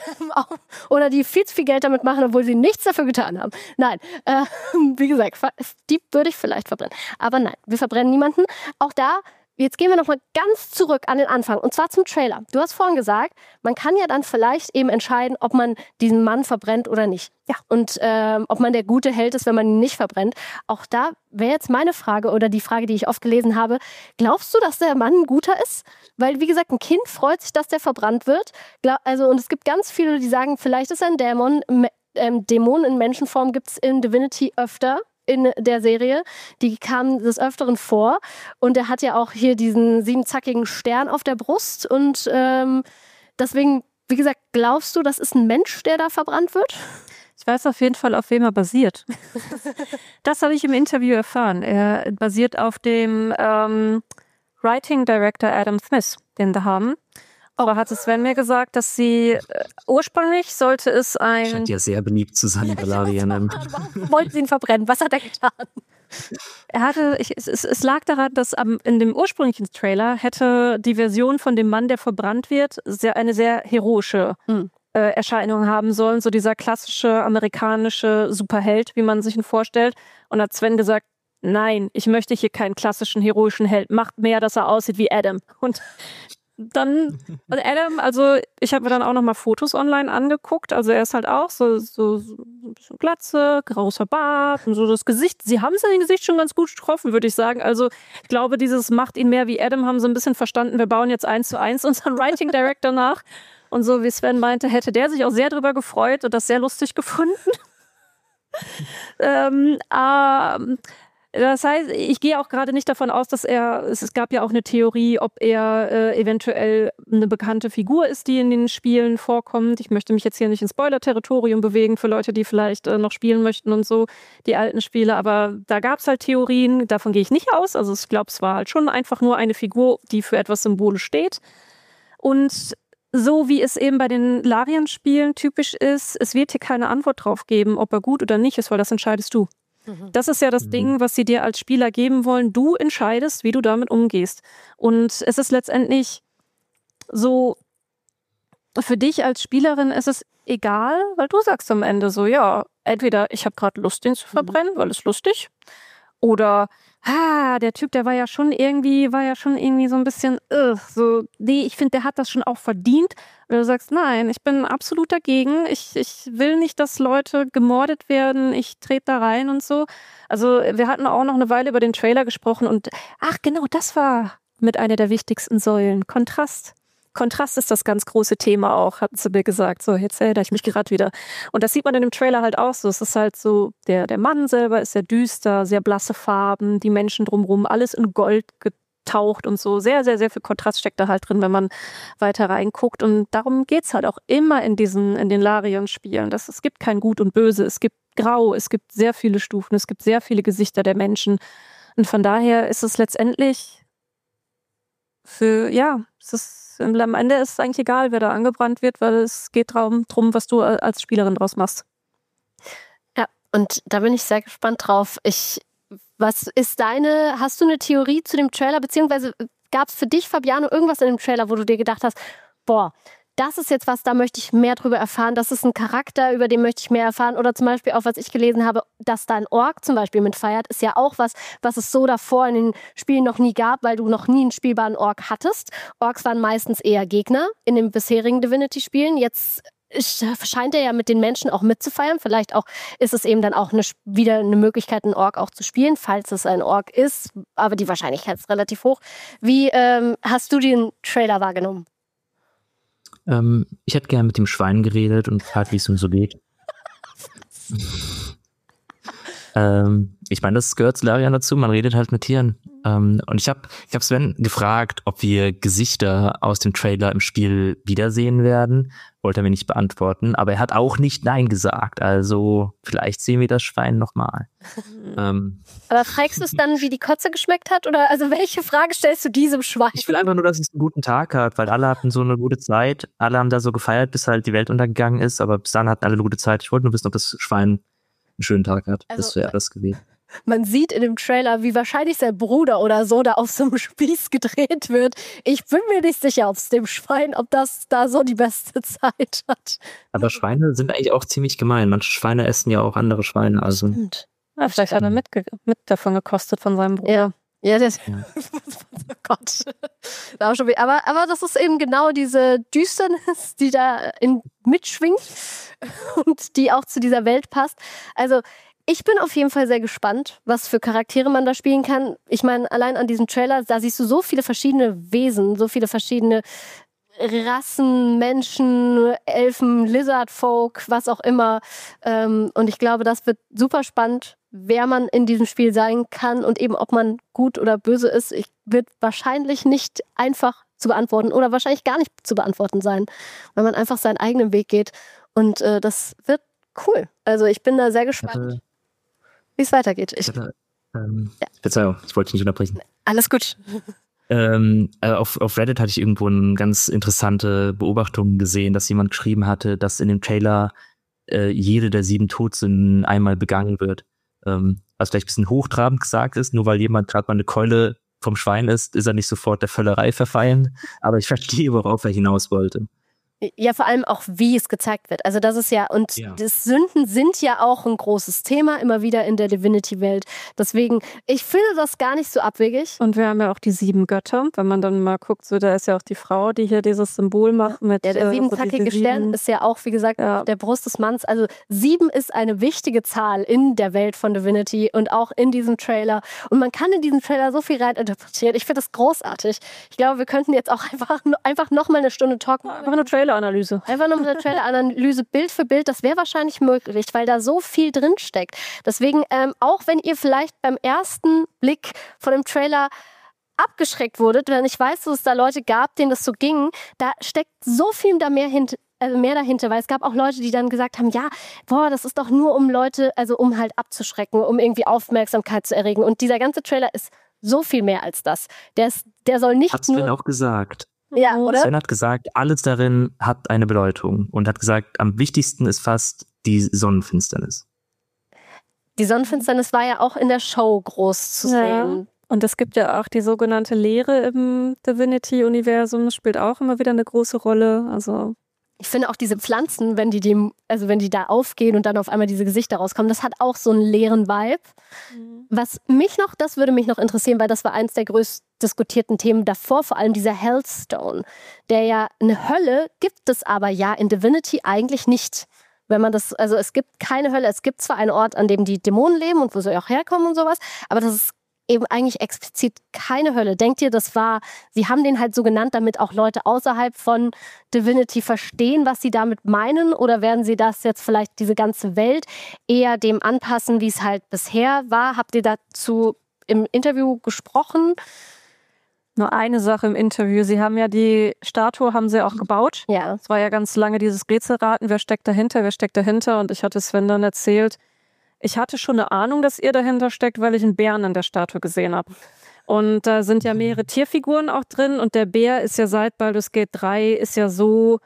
oder die viel zu viel Geld damit machen, obwohl sie nichts dafür getan haben. Nein, äh, wie gesagt, die würde ich vielleicht verbrennen. Aber nein, wir verbrennen niemanden. Auch da jetzt gehen wir nochmal ganz zurück an den Anfang und zwar zum Trailer. Du hast vorhin gesagt, man kann ja dann vielleicht eben entscheiden, ob man diesen Mann verbrennt oder nicht. Ja. Und ähm, ob man der gute Held ist, wenn man ihn nicht verbrennt. Auch da wäre jetzt meine Frage oder die Frage, die ich oft gelesen habe. Glaubst du, dass der Mann ein guter ist? Weil, wie gesagt, ein Kind freut sich, dass der verbrannt wird. Glaub, also, und es gibt ganz viele, die sagen, vielleicht ist er ein Dämon. Ähm, Dämonen in Menschenform gibt es in Divinity öfter. In der Serie, die kamen des Öfteren vor und er hat ja auch hier diesen siebenzackigen Stern auf der Brust und ähm, deswegen, wie gesagt, glaubst du, das ist ein Mensch, der da verbrannt wird? Ich weiß auf jeden Fall, auf wem er basiert. Das habe ich im Interview erfahren. Er basiert auf dem ähm, Writing Director Adam Smith, den wir haben. Aber hatte Sven mir gesagt, dass sie äh, ursprünglich sollte es ein... Scheint ja sehr beliebt zu sein bei Larian. Wollten sie ihn verbrennen? Was hat er getan? Er hatte, ich, es, es lag daran, dass am, in dem ursprünglichen Trailer hätte die Version von dem Mann, der verbrannt wird, sehr, eine sehr heroische hm. äh, Erscheinung haben sollen. So dieser klassische amerikanische Superheld, wie man sich ihn vorstellt. Und hat Sven gesagt, nein, ich möchte hier keinen klassischen heroischen Held. Macht mehr, dass er aussieht wie Adam. Und dann, also Adam, also ich habe mir dann auch nochmal Fotos online angeguckt, also er ist halt auch so, so, so ein bisschen Glatze, grauer Bart und so das Gesicht, sie haben sein Gesicht schon ganz gut getroffen, würde ich sagen, also ich glaube, dieses macht ihn mehr wie Adam, haben sie ein bisschen verstanden, wir bauen jetzt eins zu eins unseren Writing Director nach und so wie Sven meinte, hätte der sich auch sehr drüber gefreut und das sehr lustig gefunden. ähm, ähm, Das heißt, ich gehe auch gerade nicht davon aus, dass er, es gab ja auch eine Theorie, ob er äh, eventuell eine bekannte Figur ist, die in den Spielen vorkommt. Ich möchte mich jetzt hier nicht in Spoiler-Territorium bewegen für Leute, die vielleicht äh, noch spielen möchten und so, die alten Spiele. Aber da gab es halt Theorien, davon gehe ich nicht aus. Also ich glaube, es war halt schon einfach nur eine Figur, die für etwas symbolisch steht. Und so wie es eben bei den Larian-Spielen typisch ist, es wird hier keine Antwort drauf geben, ob er gut oder nicht ist, weil das entscheidest du. Das ist ja das mhm. Ding, was sie dir als Spieler geben wollen. Du entscheidest, wie du damit umgehst. Und es ist letztendlich so, für dich als Spielerin ist es egal, weil du sagst am Ende so, ja, entweder ich habe gerade Lust, den zu verbrennen, mhm. weil es lustig, oder ah, der Typ, der war ja schon irgendwie, war ja schon irgendwie so ein bisschen, uh, so, nee, ich finde, der hat das schon auch verdient. Oder du sagst, nein, ich bin absolut dagegen. Ich, ich will nicht, dass Leute gemordet werden. Ich trete da rein und so. Also wir hatten auch noch eine Weile über den Trailer gesprochen und ach genau, das war mit einer der wichtigsten Säulen. Kontrast. Kontrast ist das ganz große Thema auch, hatten sie mir gesagt. So, jetzt erinnere ich mich gerade wieder. Und das sieht man in dem Trailer halt auch so. Es ist halt so, der, der Mann selber ist sehr düster, sehr blasse Farben, die Menschen drumherum, alles in Gold getaucht und so. Sehr, sehr, sehr viel Kontrast steckt da halt drin, wenn man weiter reinguckt. Und darum geht's halt auch immer in diesen, in den Larian-Spielen. Das, es gibt kein Gut und Böse, es gibt Grau, es gibt sehr viele Stufen, es gibt sehr viele Gesichter der Menschen. Und von daher ist es letztendlich für, ja, es ist am Ende ist es eigentlich egal, wer da angebrannt wird, weil es geht darum, drum, was du als Spielerin draus machst. Ja, und da bin ich sehr gespannt drauf. Ich, was ist deine, hast du eine Theorie zu dem Trailer, beziehungsweise gab es für dich, Fabiano, irgendwas in dem Trailer, wo du dir gedacht hast, boah, das ist jetzt was, da möchte ich mehr drüber erfahren, das ist ein Charakter, über den möchte ich mehr erfahren, oder zum Beispiel auch, was ich gelesen habe, dass da ein Ork zum Beispiel mitfeiert, ist ja auch was, was es so davor in den Spielen noch nie gab, weil du noch nie einen spielbaren Ork hattest. Orks waren meistens eher Gegner in den bisherigen Divinity-Spielen, jetzt scheint er ja mit den Menschen auch mitzufeiern, vielleicht auch ist es eben dann auch eine, wieder eine Möglichkeit, einen Ork auch zu spielen, falls es ein Ork ist, aber die Wahrscheinlichkeit ist relativ hoch. Wie ähm, hast du den Trailer wahrgenommen? Ähm, ich hätte gerne mit dem Schwein geredet und gefragt, wie es ihm so geht. ähm, ich meine, das gehört zu Larian dazu, man redet halt mit Tieren. Ähm, und ich habe ich hab Sven gefragt, ob wir Gesichter aus dem Trailer im Spiel wiedersehen werden. Wollte er mir nicht beantworten, aber er hat auch nicht Nein gesagt. Also vielleicht sehen wir das Schwein nochmal. ähm, aber fragst du es dann, wie die Kotze geschmeckt hat? Oder also welche Frage stellst du diesem Schwein? Ich will einfach nur, dass es einen guten Tag hat, weil alle hatten so eine gute Zeit. Alle haben da so gefeiert, bis halt die Welt untergegangen ist, aber bis dann hatten alle eine gute Zeit. Ich wollte nur wissen, ob das Schwein einen schönen Tag hat. Also, das wäre das gewesen. Man sieht in dem Trailer, wie wahrscheinlich sein Bruder oder so da auf so einem Spieß gedreht wird. Ich bin mir nicht sicher, ob es dem Schwein, ob das da so die beste Zeit hat. Aber Schweine sind eigentlich auch ziemlich gemein. Manche Schweine essen ja auch andere Schweine. Also. Stimmt. Ja, vielleicht hat er mit, mit davon gekostet von seinem Bruder. Ja, Ja, das, Ja. oh Gott. Da auch schon wieder- aber, aber das ist eben genau diese Düsternis, die da in, mitschwingt und die auch zu dieser Welt passt. Also ich bin auf jeden Fall sehr gespannt, was für Charaktere man da spielen kann. Ich meine, allein an diesem Trailer, da siehst du so viele verschiedene Wesen, so viele verschiedene Rassen, Menschen, Elfen, Lizardfolk, was auch immer. Ähm, und ich glaube, das wird super spannend, wer man in diesem Spiel sein kann und eben ob man gut oder böse ist. Ich wird wahrscheinlich nicht einfach zu beantworten oder wahrscheinlich gar nicht zu beantworten sein, weil man einfach seinen eigenen Weg geht. Und äh, das wird cool. Also ich bin da sehr gespannt, wie es weitergeht. Ich, Ich hatte, ähm, Ja. Verzeihung, ich wollte dich nicht unterbrechen. alles gut. Ähm, äh, auf, auf Reddit hatte ich irgendwo eine ganz interessante Beobachtung gesehen, dass jemand geschrieben hatte, dass in dem Trailer äh, jede der sieben Todsünden einmal begangen wird. Ähm, was vielleicht ein bisschen hochtrabend gesagt ist, nur weil jemand gerade mal eine Keule vom Schwein ist, ist er nicht sofort der Völlerei verfallen. Aber ich verstehe, worauf er hinaus wollte. Ja, vor allem auch, wie es gezeigt wird. Also das ist ja, und Ja. das Sünden sind ja auch ein großes Thema, immer wieder in der Divinity-Welt. Deswegen, ich finde das gar nicht so abwegig. Und wir haben ja auch die sieben Götter. Wenn man dann mal guckt, so da ist ja auch die Frau, die hier dieses Symbol macht mit Der, der äh, so siebenzackige diese Stern sieben- ist ja auch, wie gesagt, Ja. auf der Brust des Manns. Also sieben ist eine wichtige Zahl in der Welt von Divinity und auch in diesem Trailer. Und man kann in diesem Trailer so viel reininterpretieren. Ich finde das großartig. Ich glaube, wir könnten jetzt auch einfach, einfach nochmal eine Stunde talken. Einfach eine Trailer-Analyse. Einfach nur mit der Trailer-Analyse Bild für Bild, das wäre wahrscheinlich möglich, weil da so viel drin steckt. Deswegen, ähm, auch wenn ihr vielleicht beim ersten Blick von dem Trailer abgeschreckt wurdet, denn ich weiß, dass es da Leute gab, denen das so ging, da steckt so viel da mehr hinter. Also mehr dahinter, weil es gab auch Leute, die dann gesagt haben, ja, boah, das ist doch nur um Leute, also um halt abzuschrecken, um irgendwie Aufmerksamkeit zu erregen. Und dieser ganze Trailer ist so viel mehr als das. Der, ist, der soll nicht Hat Sven nur... auch gesagt. Ja, oder? Sven hat gesagt, alles darin hat eine Bedeutung und hat gesagt, am wichtigsten ist fast die Sonnenfinsternis. Die Sonnenfinsternis war ja auch in der Show groß zu Ja. sehen. Und es gibt ja auch die sogenannte Leere im Divinity-Universum. Das spielt auch immer wieder eine große Rolle. Also Ich finde auch diese Pflanzen, wenn die dem, also wenn die da aufgehen und dann auf einmal diese Gesichter rauskommen, das hat auch so einen leeren Vibe. Was mich noch, das würde mich noch interessieren, weil das war eins der größt diskutierten Themen davor, vor allem dieser Hellstone, der ja eine Hölle gibt es aber ja in Divinity eigentlich nicht. Wenn man das, also es gibt keine Hölle, es gibt zwar einen Ort, an dem die Dämonen leben und wo sie auch herkommen und sowas, aber das ist eben eigentlich explizit keine Hölle. Denkt ihr, das war, sie haben den halt so genannt, damit auch Leute außerhalb von Divinity verstehen, was sie damit meinen? Oder werden sie das jetzt vielleicht, diese ganze Welt, eher dem anpassen, wie es halt bisher war? Habt ihr dazu im Interview gesprochen? nur eine Sache im Interview. Sie haben ja die Statue, haben sie auch gebaut. Ja. Es war ja ganz lange dieses Rätselraten, wer steckt dahinter, wer steckt dahinter. Und ich hatte Sven dann erzählt, ich hatte schon eine Ahnung, dass ihr dahinter steckt, weil ich einen Bären an der Statue gesehen habe. Und da sind ja mehrere Tierfiguren auch drin. Und der Bär ist ja seit Baldur's Gate drei, ist ja so,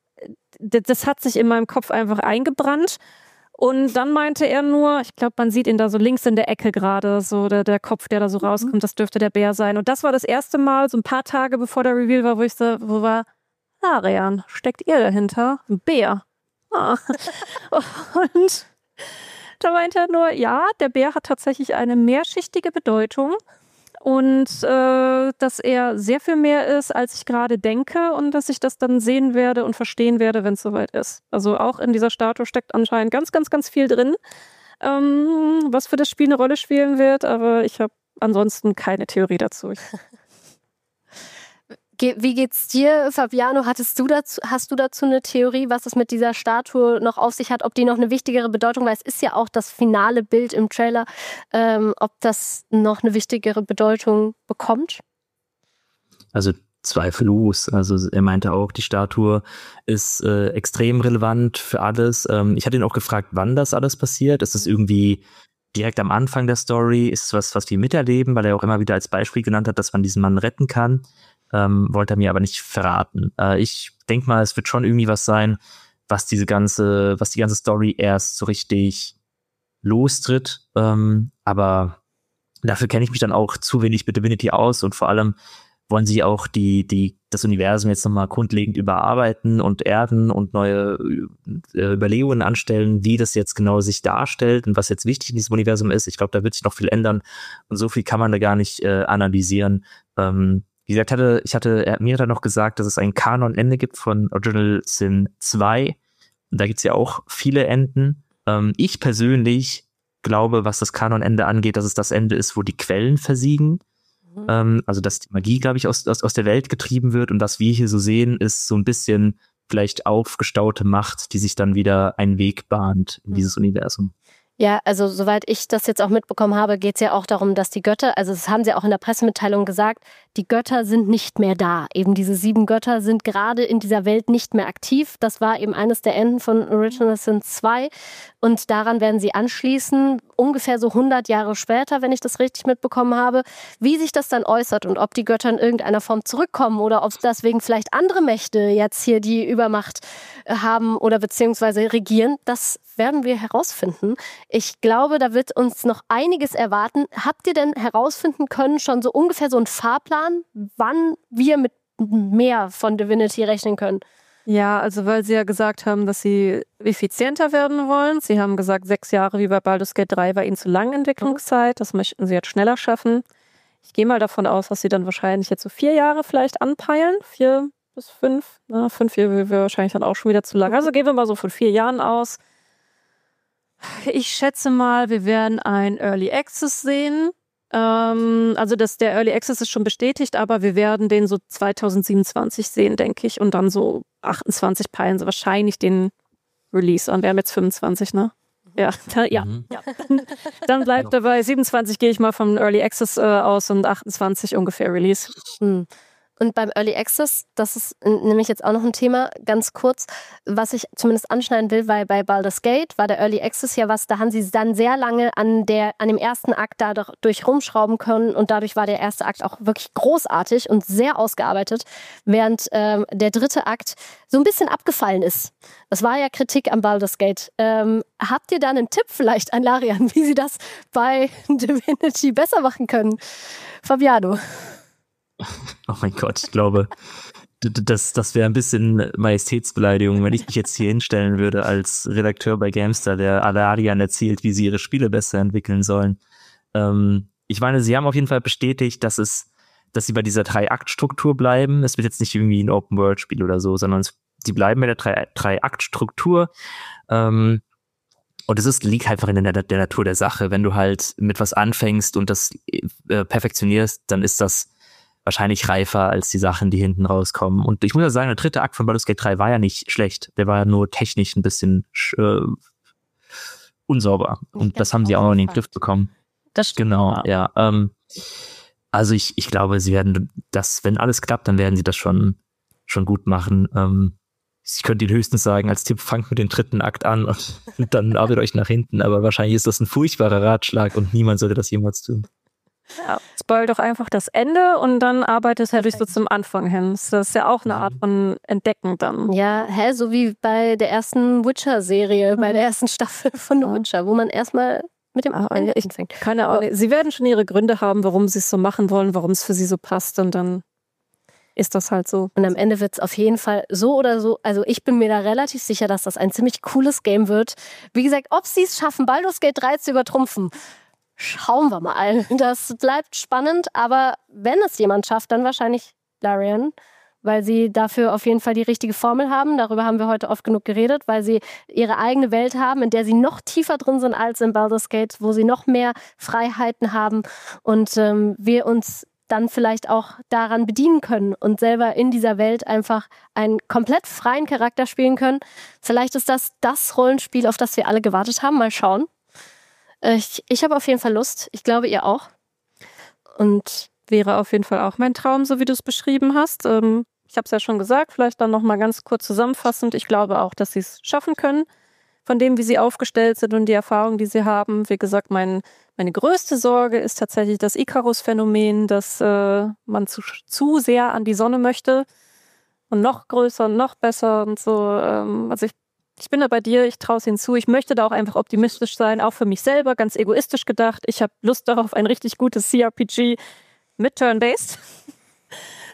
das hat sich in meinem Kopf einfach eingebrannt. Und dann meinte er nur, ich glaube, man sieht ihn da so links in der Ecke gerade, so der, der Kopf, der da so rauskommt, das dürfte der Bär sein. Und das war das erste Mal, so ein paar Tage bevor der Reveal war, wo ich so, wo war, Arian, steckt ihr dahinter? Ein Bär. Ah. Und da meinte er nur, ja, der Bär hat tatsächlich eine mehrschichtige Bedeutung. Und äh, dass er sehr viel mehr ist, als ich gerade denke und dass ich das dann sehen werde und verstehen werde, wenn es soweit ist. Also auch in dieser Statue steckt anscheinend ganz, ganz, ganz viel drin, ähm, was für das Spiel eine Rolle spielen wird, aber ich habe ansonsten keine Theorie dazu. Ich Ge- Wie geht's dir, Fabiano? Hattest du dazu, hast du dazu eine Theorie, was es mit dieser Statue noch auf sich hat? Ob die noch eine wichtigere Bedeutung, weil es ist ja auch das finale Bild im Trailer, ähm, ob das noch eine wichtigere Bedeutung bekommt? Also zweifellos. Also er meinte auch, die Statue ist äh, extrem relevant für alles. Ähm, ich hatte ihn auch gefragt, wann das alles passiert. Ist es irgendwie direkt am Anfang der Story? Ist es was, was wir miterleben? Weil er auch immer wieder als Beispiel genannt hat, dass man diesen Mann retten kann. Ähm, wollte er mir aber nicht verraten. Äh, ich denke mal, es wird schon irgendwie was sein, was diese ganze, was die ganze Story erst so richtig lostritt. Ähm, aber dafür kenne ich mich dann auch zu wenig mit Divinity aus und vor allem wollen sie auch die, die, das Universum jetzt nochmal grundlegend überarbeiten und erden und neue äh, Überlegungen anstellen, wie das jetzt genau sich darstellt und was jetzt wichtig in diesem Universum ist. Ich glaube, da wird sich noch viel ändern und so viel kann man da gar nicht äh, analysieren. Ähm, wie gesagt, hatte, ich hatte, er hat mir dann noch gesagt, dass es ein Kanon-Ende gibt von Original Sin zwei. Und da gibt es ja auch viele Enden. Ähm, ich persönlich glaube, was das Kanon-Ende angeht, dass es das Ende ist, wo die Quellen versiegen. Mhm. Ähm, also, dass die Magie, glaube ich, aus, aus, aus der Welt getrieben wird. Und was wir hier so sehen, ist so ein bisschen vielleicht aufgestaute Macht, die sich dann wieder einen Weg bahnt in dieses mhm. Universum. Ja, also soweit ich das jetzt auch mitbekommen habe, geht es ja auch darum, dass die Götter, also das haben sie auch in der Pressemitteilung gesagt, die Götter sind nicht mehr da. Eben diese sieben Götter sind gerade in dieser Welt nicht mehr aktiv. Das war eben eines der Enden von Original Sin zwei. Und daran werden sie anschließen, ungefähr so hundert Jahre später, wenn ich das richtig mitbekommen habe. Wie sich das dann äußert und ob die Götter in irgendeiner Form zurückkommen oder ob deswegen vielleicht andere Mächte jetzt hier die Übermacht haben oder beziehungsweise regieren, das werden wir herausfinden. Ich glaube, da wird uns noch einiges erwarten. Habt ihr denn herausfinden können, schon so ungefähr so einen Fahrplan, wann wir mit mehr von Divinity rechnen können? Ja, also weil sie ja gesagt haben, dass sie effizienter werden wollen. Sie haben gesagt, sechs Jahre wie bei Baldur's Gate drei war ihnen zu lang Entwicklungszeit. Das möchten sie jetzt schneller schaffen. Ich gehe mal davon aus, dass sie dann wahrscheinlich jetzt so vier Jahre vielleicht anpeilen. Vier bis fünf. Na, fünf Jahre wäre wahrscheinlich dann auch schon wieder zu lang. Also gehen wir mal so von vier Jahren aus. Ich schätze mal, wir werden ein Early Access sehen. Ähm, also das, der Early Access ist schon bestätigt, aber wir werden den so zwanzig siebenundzwanzig sehen, denke ich. Und dann so achtundzwanzig peilen sie wahrscheinlich den Release an. Wir haben jetzt fünfundzwanzig, ne? Ja, da, ja. Mhm. ja. Dann bleibt dabei siebenundzwanzig, gehe ich mal vom Early Access äh, aus und achtundzwanzig ungefähr Release. Hm. Und beim Early Access, das ist nämlich jetzt auch noch ein Thema, ganz kurz, was ich zumindest anschneiden will, weil bei Baldur's Gate war der Early Access ja was, da haben sie dann sehr lange an, der, an dem ersten Akt dadurch rumschrauben können und dadurch war der erste Akt auch wirklich großartig und sehr ausgearbeitet, während ähm, der dritte Akt so ein bisschen abgefallen ist. Das war ja Kritik am Baldur's Gate. Ähm, habt ihr da einen Tipp vielleicht an Larian, wie sie das bei Divinity besser machen können? Fabiano. Oh mein Gott, ich glaube, das, das wäre ein bisschen Majestätsbeleidigung, wenn ich mich jetzt hier hinstellen würde als Redakteur bei GameStar, der Larian erzählt, wie sie ihre Spiele besser entwickeln sollen. Ähm, ich meine, sie haben auf jeden Fall bestätigt, dass es, dass sie bei dieser Drei-Akt-Struktur bleiben. Es wird jetzt nicht irgendwie ein Open-World-Spiel oder so, sondern es, sie bleiben bei der Drei-Akt-Struktur. Ähm, Und es ist, liegt einfach in der, der Natur der Sache. Wenn du halt mit was anfängst und das äh, perfektionierst, dann ist das wahrscheinlich reifer als die Sachen, die hinten rauskommen. Und ich muss ja sagen, der dritte Akt von Baldur's Gate drei war ja nicht schlecht. Der war ja nur technisch ein bisschen äh, unsauber. Und das haben sie auch noch in den Griff bekommen. Das stimmt. Genau, ja. Ähm, also ich, ich glaube, sie werden das, wenn alles klappt, dann werden sie das schon, schon gut machen. Ähm, ich könnte Ihnen höchstens sagen, als Tipp, fangt mit dem dritten Akt an und dann arbeitet euch nach hinten. Aber wahrscheinlich ist das ein furchtbarer Ratschlag und niemand sollte das jemals tun. Ja, spoil doch einfach das Ende und dann arbeitest du dich so zum Anfang hin. Das ist ja auch eine Art von Entdecken dann. Ja, hä, so wie bei der ersten Witcher-Serie, mhm. bei der ersten Staffel von The Witcher, wo man erstmal mit dem Ende anfängt. Keine Ahnung. Sie werden schon ihre Gründe haben, warum sie es so machen wollen, warum es für sie so passt und dann ist das halt so. Und am Ende wird es auf jeden Fall so oder so, also ich bin mir da relativ sicher, dass das ein ziemlich cooles Game wird. Wie gesagt, ob sie es schaffen, Baldur's Gate drei zu übertrumpfen, schauen wir mal. Das bleibt spannend, aber wenn es jemand schafft, dann wahrscheinlich Larian, weil sie dafür auf jeden Fall die richtige Formel haben. Darüber haben wir heute oft genug geredet, weil sie ihre eigene Welt haben, in der sie noch tiefer drin sind als in Baldur's Gate, wo sie noch mehr Freiheiten haben und ähm, wir uns dann vielleicht auch daran bedienen können und selber in dieser Welt einfach einen komplett freien Charakter spielen können. Vielleicht ist das das Rollenspiel, auf das wir alle gewartet haben. Mal schauen. Ich, ich habe auf jeden Fall Lust. Ich glaube, ihr auch. Und wäre auf jeden Fall auch mein Traum, so wie du es beschrieben hast. Ähm, ich habe es ja schon gesagt, vielleicht dann nochmal ganz kurz zusammenfassend. Ich glaube auch, dass sie es schaffen können, von dem, wie sie aufgestellt sind und die Erfahrungen, die sie haben. Wie gesagt, mein, meine größte Sorge ist tatsächlich das Icarus-Phänomen, dass äh, man zu, zu sehr an die Sonne möchte und noch größer und noch besser und so. Ähm, also ich Ich bin da bei dir, ich traue es ihnen zu. Ich möchte da auch einfach optimistisch sein, auch für mich selber, ganz egoistisch gedacht. Ich habe Lust darauf, ein richtig gutes C R P G mit Turn-Based.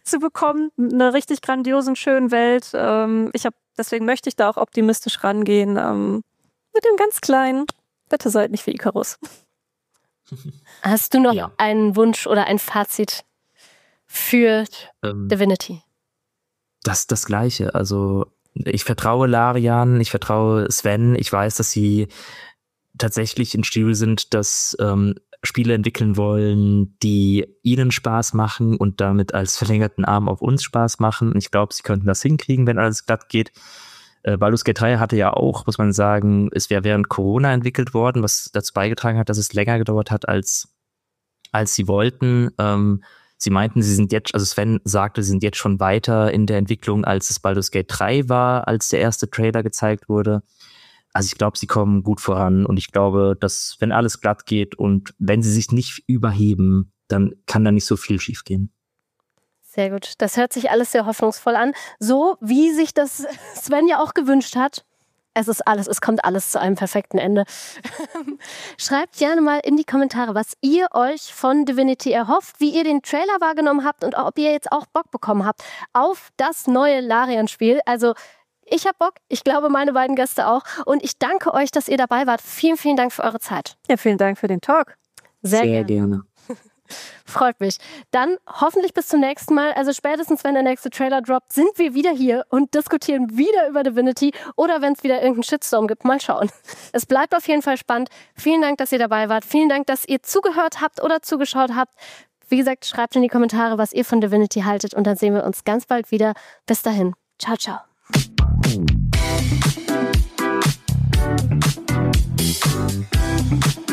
zu bekommen, eine richtig grandiosen, schönen Welt. Ähm, ich hab, deswegen möchte ich da auch optimistisch rangehen. Ähm, mit dem ganz Kleinen, bitte seid nicht wie Icarus. Hast du noch Ja. einen Wunsch oder ein Fazit für Ähm, Divinity? Das das Gleiche. Also ich vertraue Larian, ich vertraue Sven. Ich weiß, dass sie tatsächlich in Stil sind, dass ähm, Spiele entwickeln wollen, die ihnen Spaß machen und damit als verlängerten Arm auf uns Spaß machen. Und ich glaube, sie könnten das hinkriegen, wenn alles glatt geht. Äh, Baldur's Gate drei hatte ja auch, muss man sagen, es wäre während Corona entwickelt worden, was dazu beigetragen hat, dass es länger gedauert hat, als, als sie wollten. Ähm, sie meinten, sie sind jetzt, also Sven sagte, sie sind jetzt schon weiter in der Entwicklung, als es Baldur's Gate drei war, als der erste Trailer gezeigt wurde. Also ich glaube, sie kommen gut voran und ich glaube, dass wenn alles glatt geht und wenn sie sich nicht überheben, dann kann da nicht so viel schiefgehen. Sehr gut. Das hört sich alles sehr hoffnungsvoll an. So wie sich das Sven ja auch gewünscht hat. Es ist alles, es kommt alles zu einem perfekten Ende. Schreibt gerne mal in die Kommentare, was ihr euch von Divinity erhofft, wie ihr den Trailer wahrgenommen habt und ob ihr jetzt auch Bock bekommen habt auf das neue Larian-Spiel. Also ich habe Bock, ich glaube meine beiden Gäste auch. Und ich danke euch, dass ihr dabei wart. Vielen, vielen Dank für eure Zeit. Ja, vielen Dank für den Talk. Sehr, Sehr gerne. gerne. Freut mich. Dann hoffentlich bis zum nächsten Mal. Also spätestens, wenn der nächste Trailer droppt, sind wir wieder hier und diskutieren wieder über Divinity oder wenn es wieder irgendeinen Shitstorm gibt. Mal schauen. Es bleibt auf jeden Fall spannend. Vielen Dank, dass ihr dabei wart. Vielen Dank, dass ihr zugehört habt oder zugeschaut habt. Wie gesagt, schreibt in die Kommentare, was ihr von Divinity haltet und dann sehen wir uns ganz bald wieder. Bis dahin. Ciao, ciao. Thank you.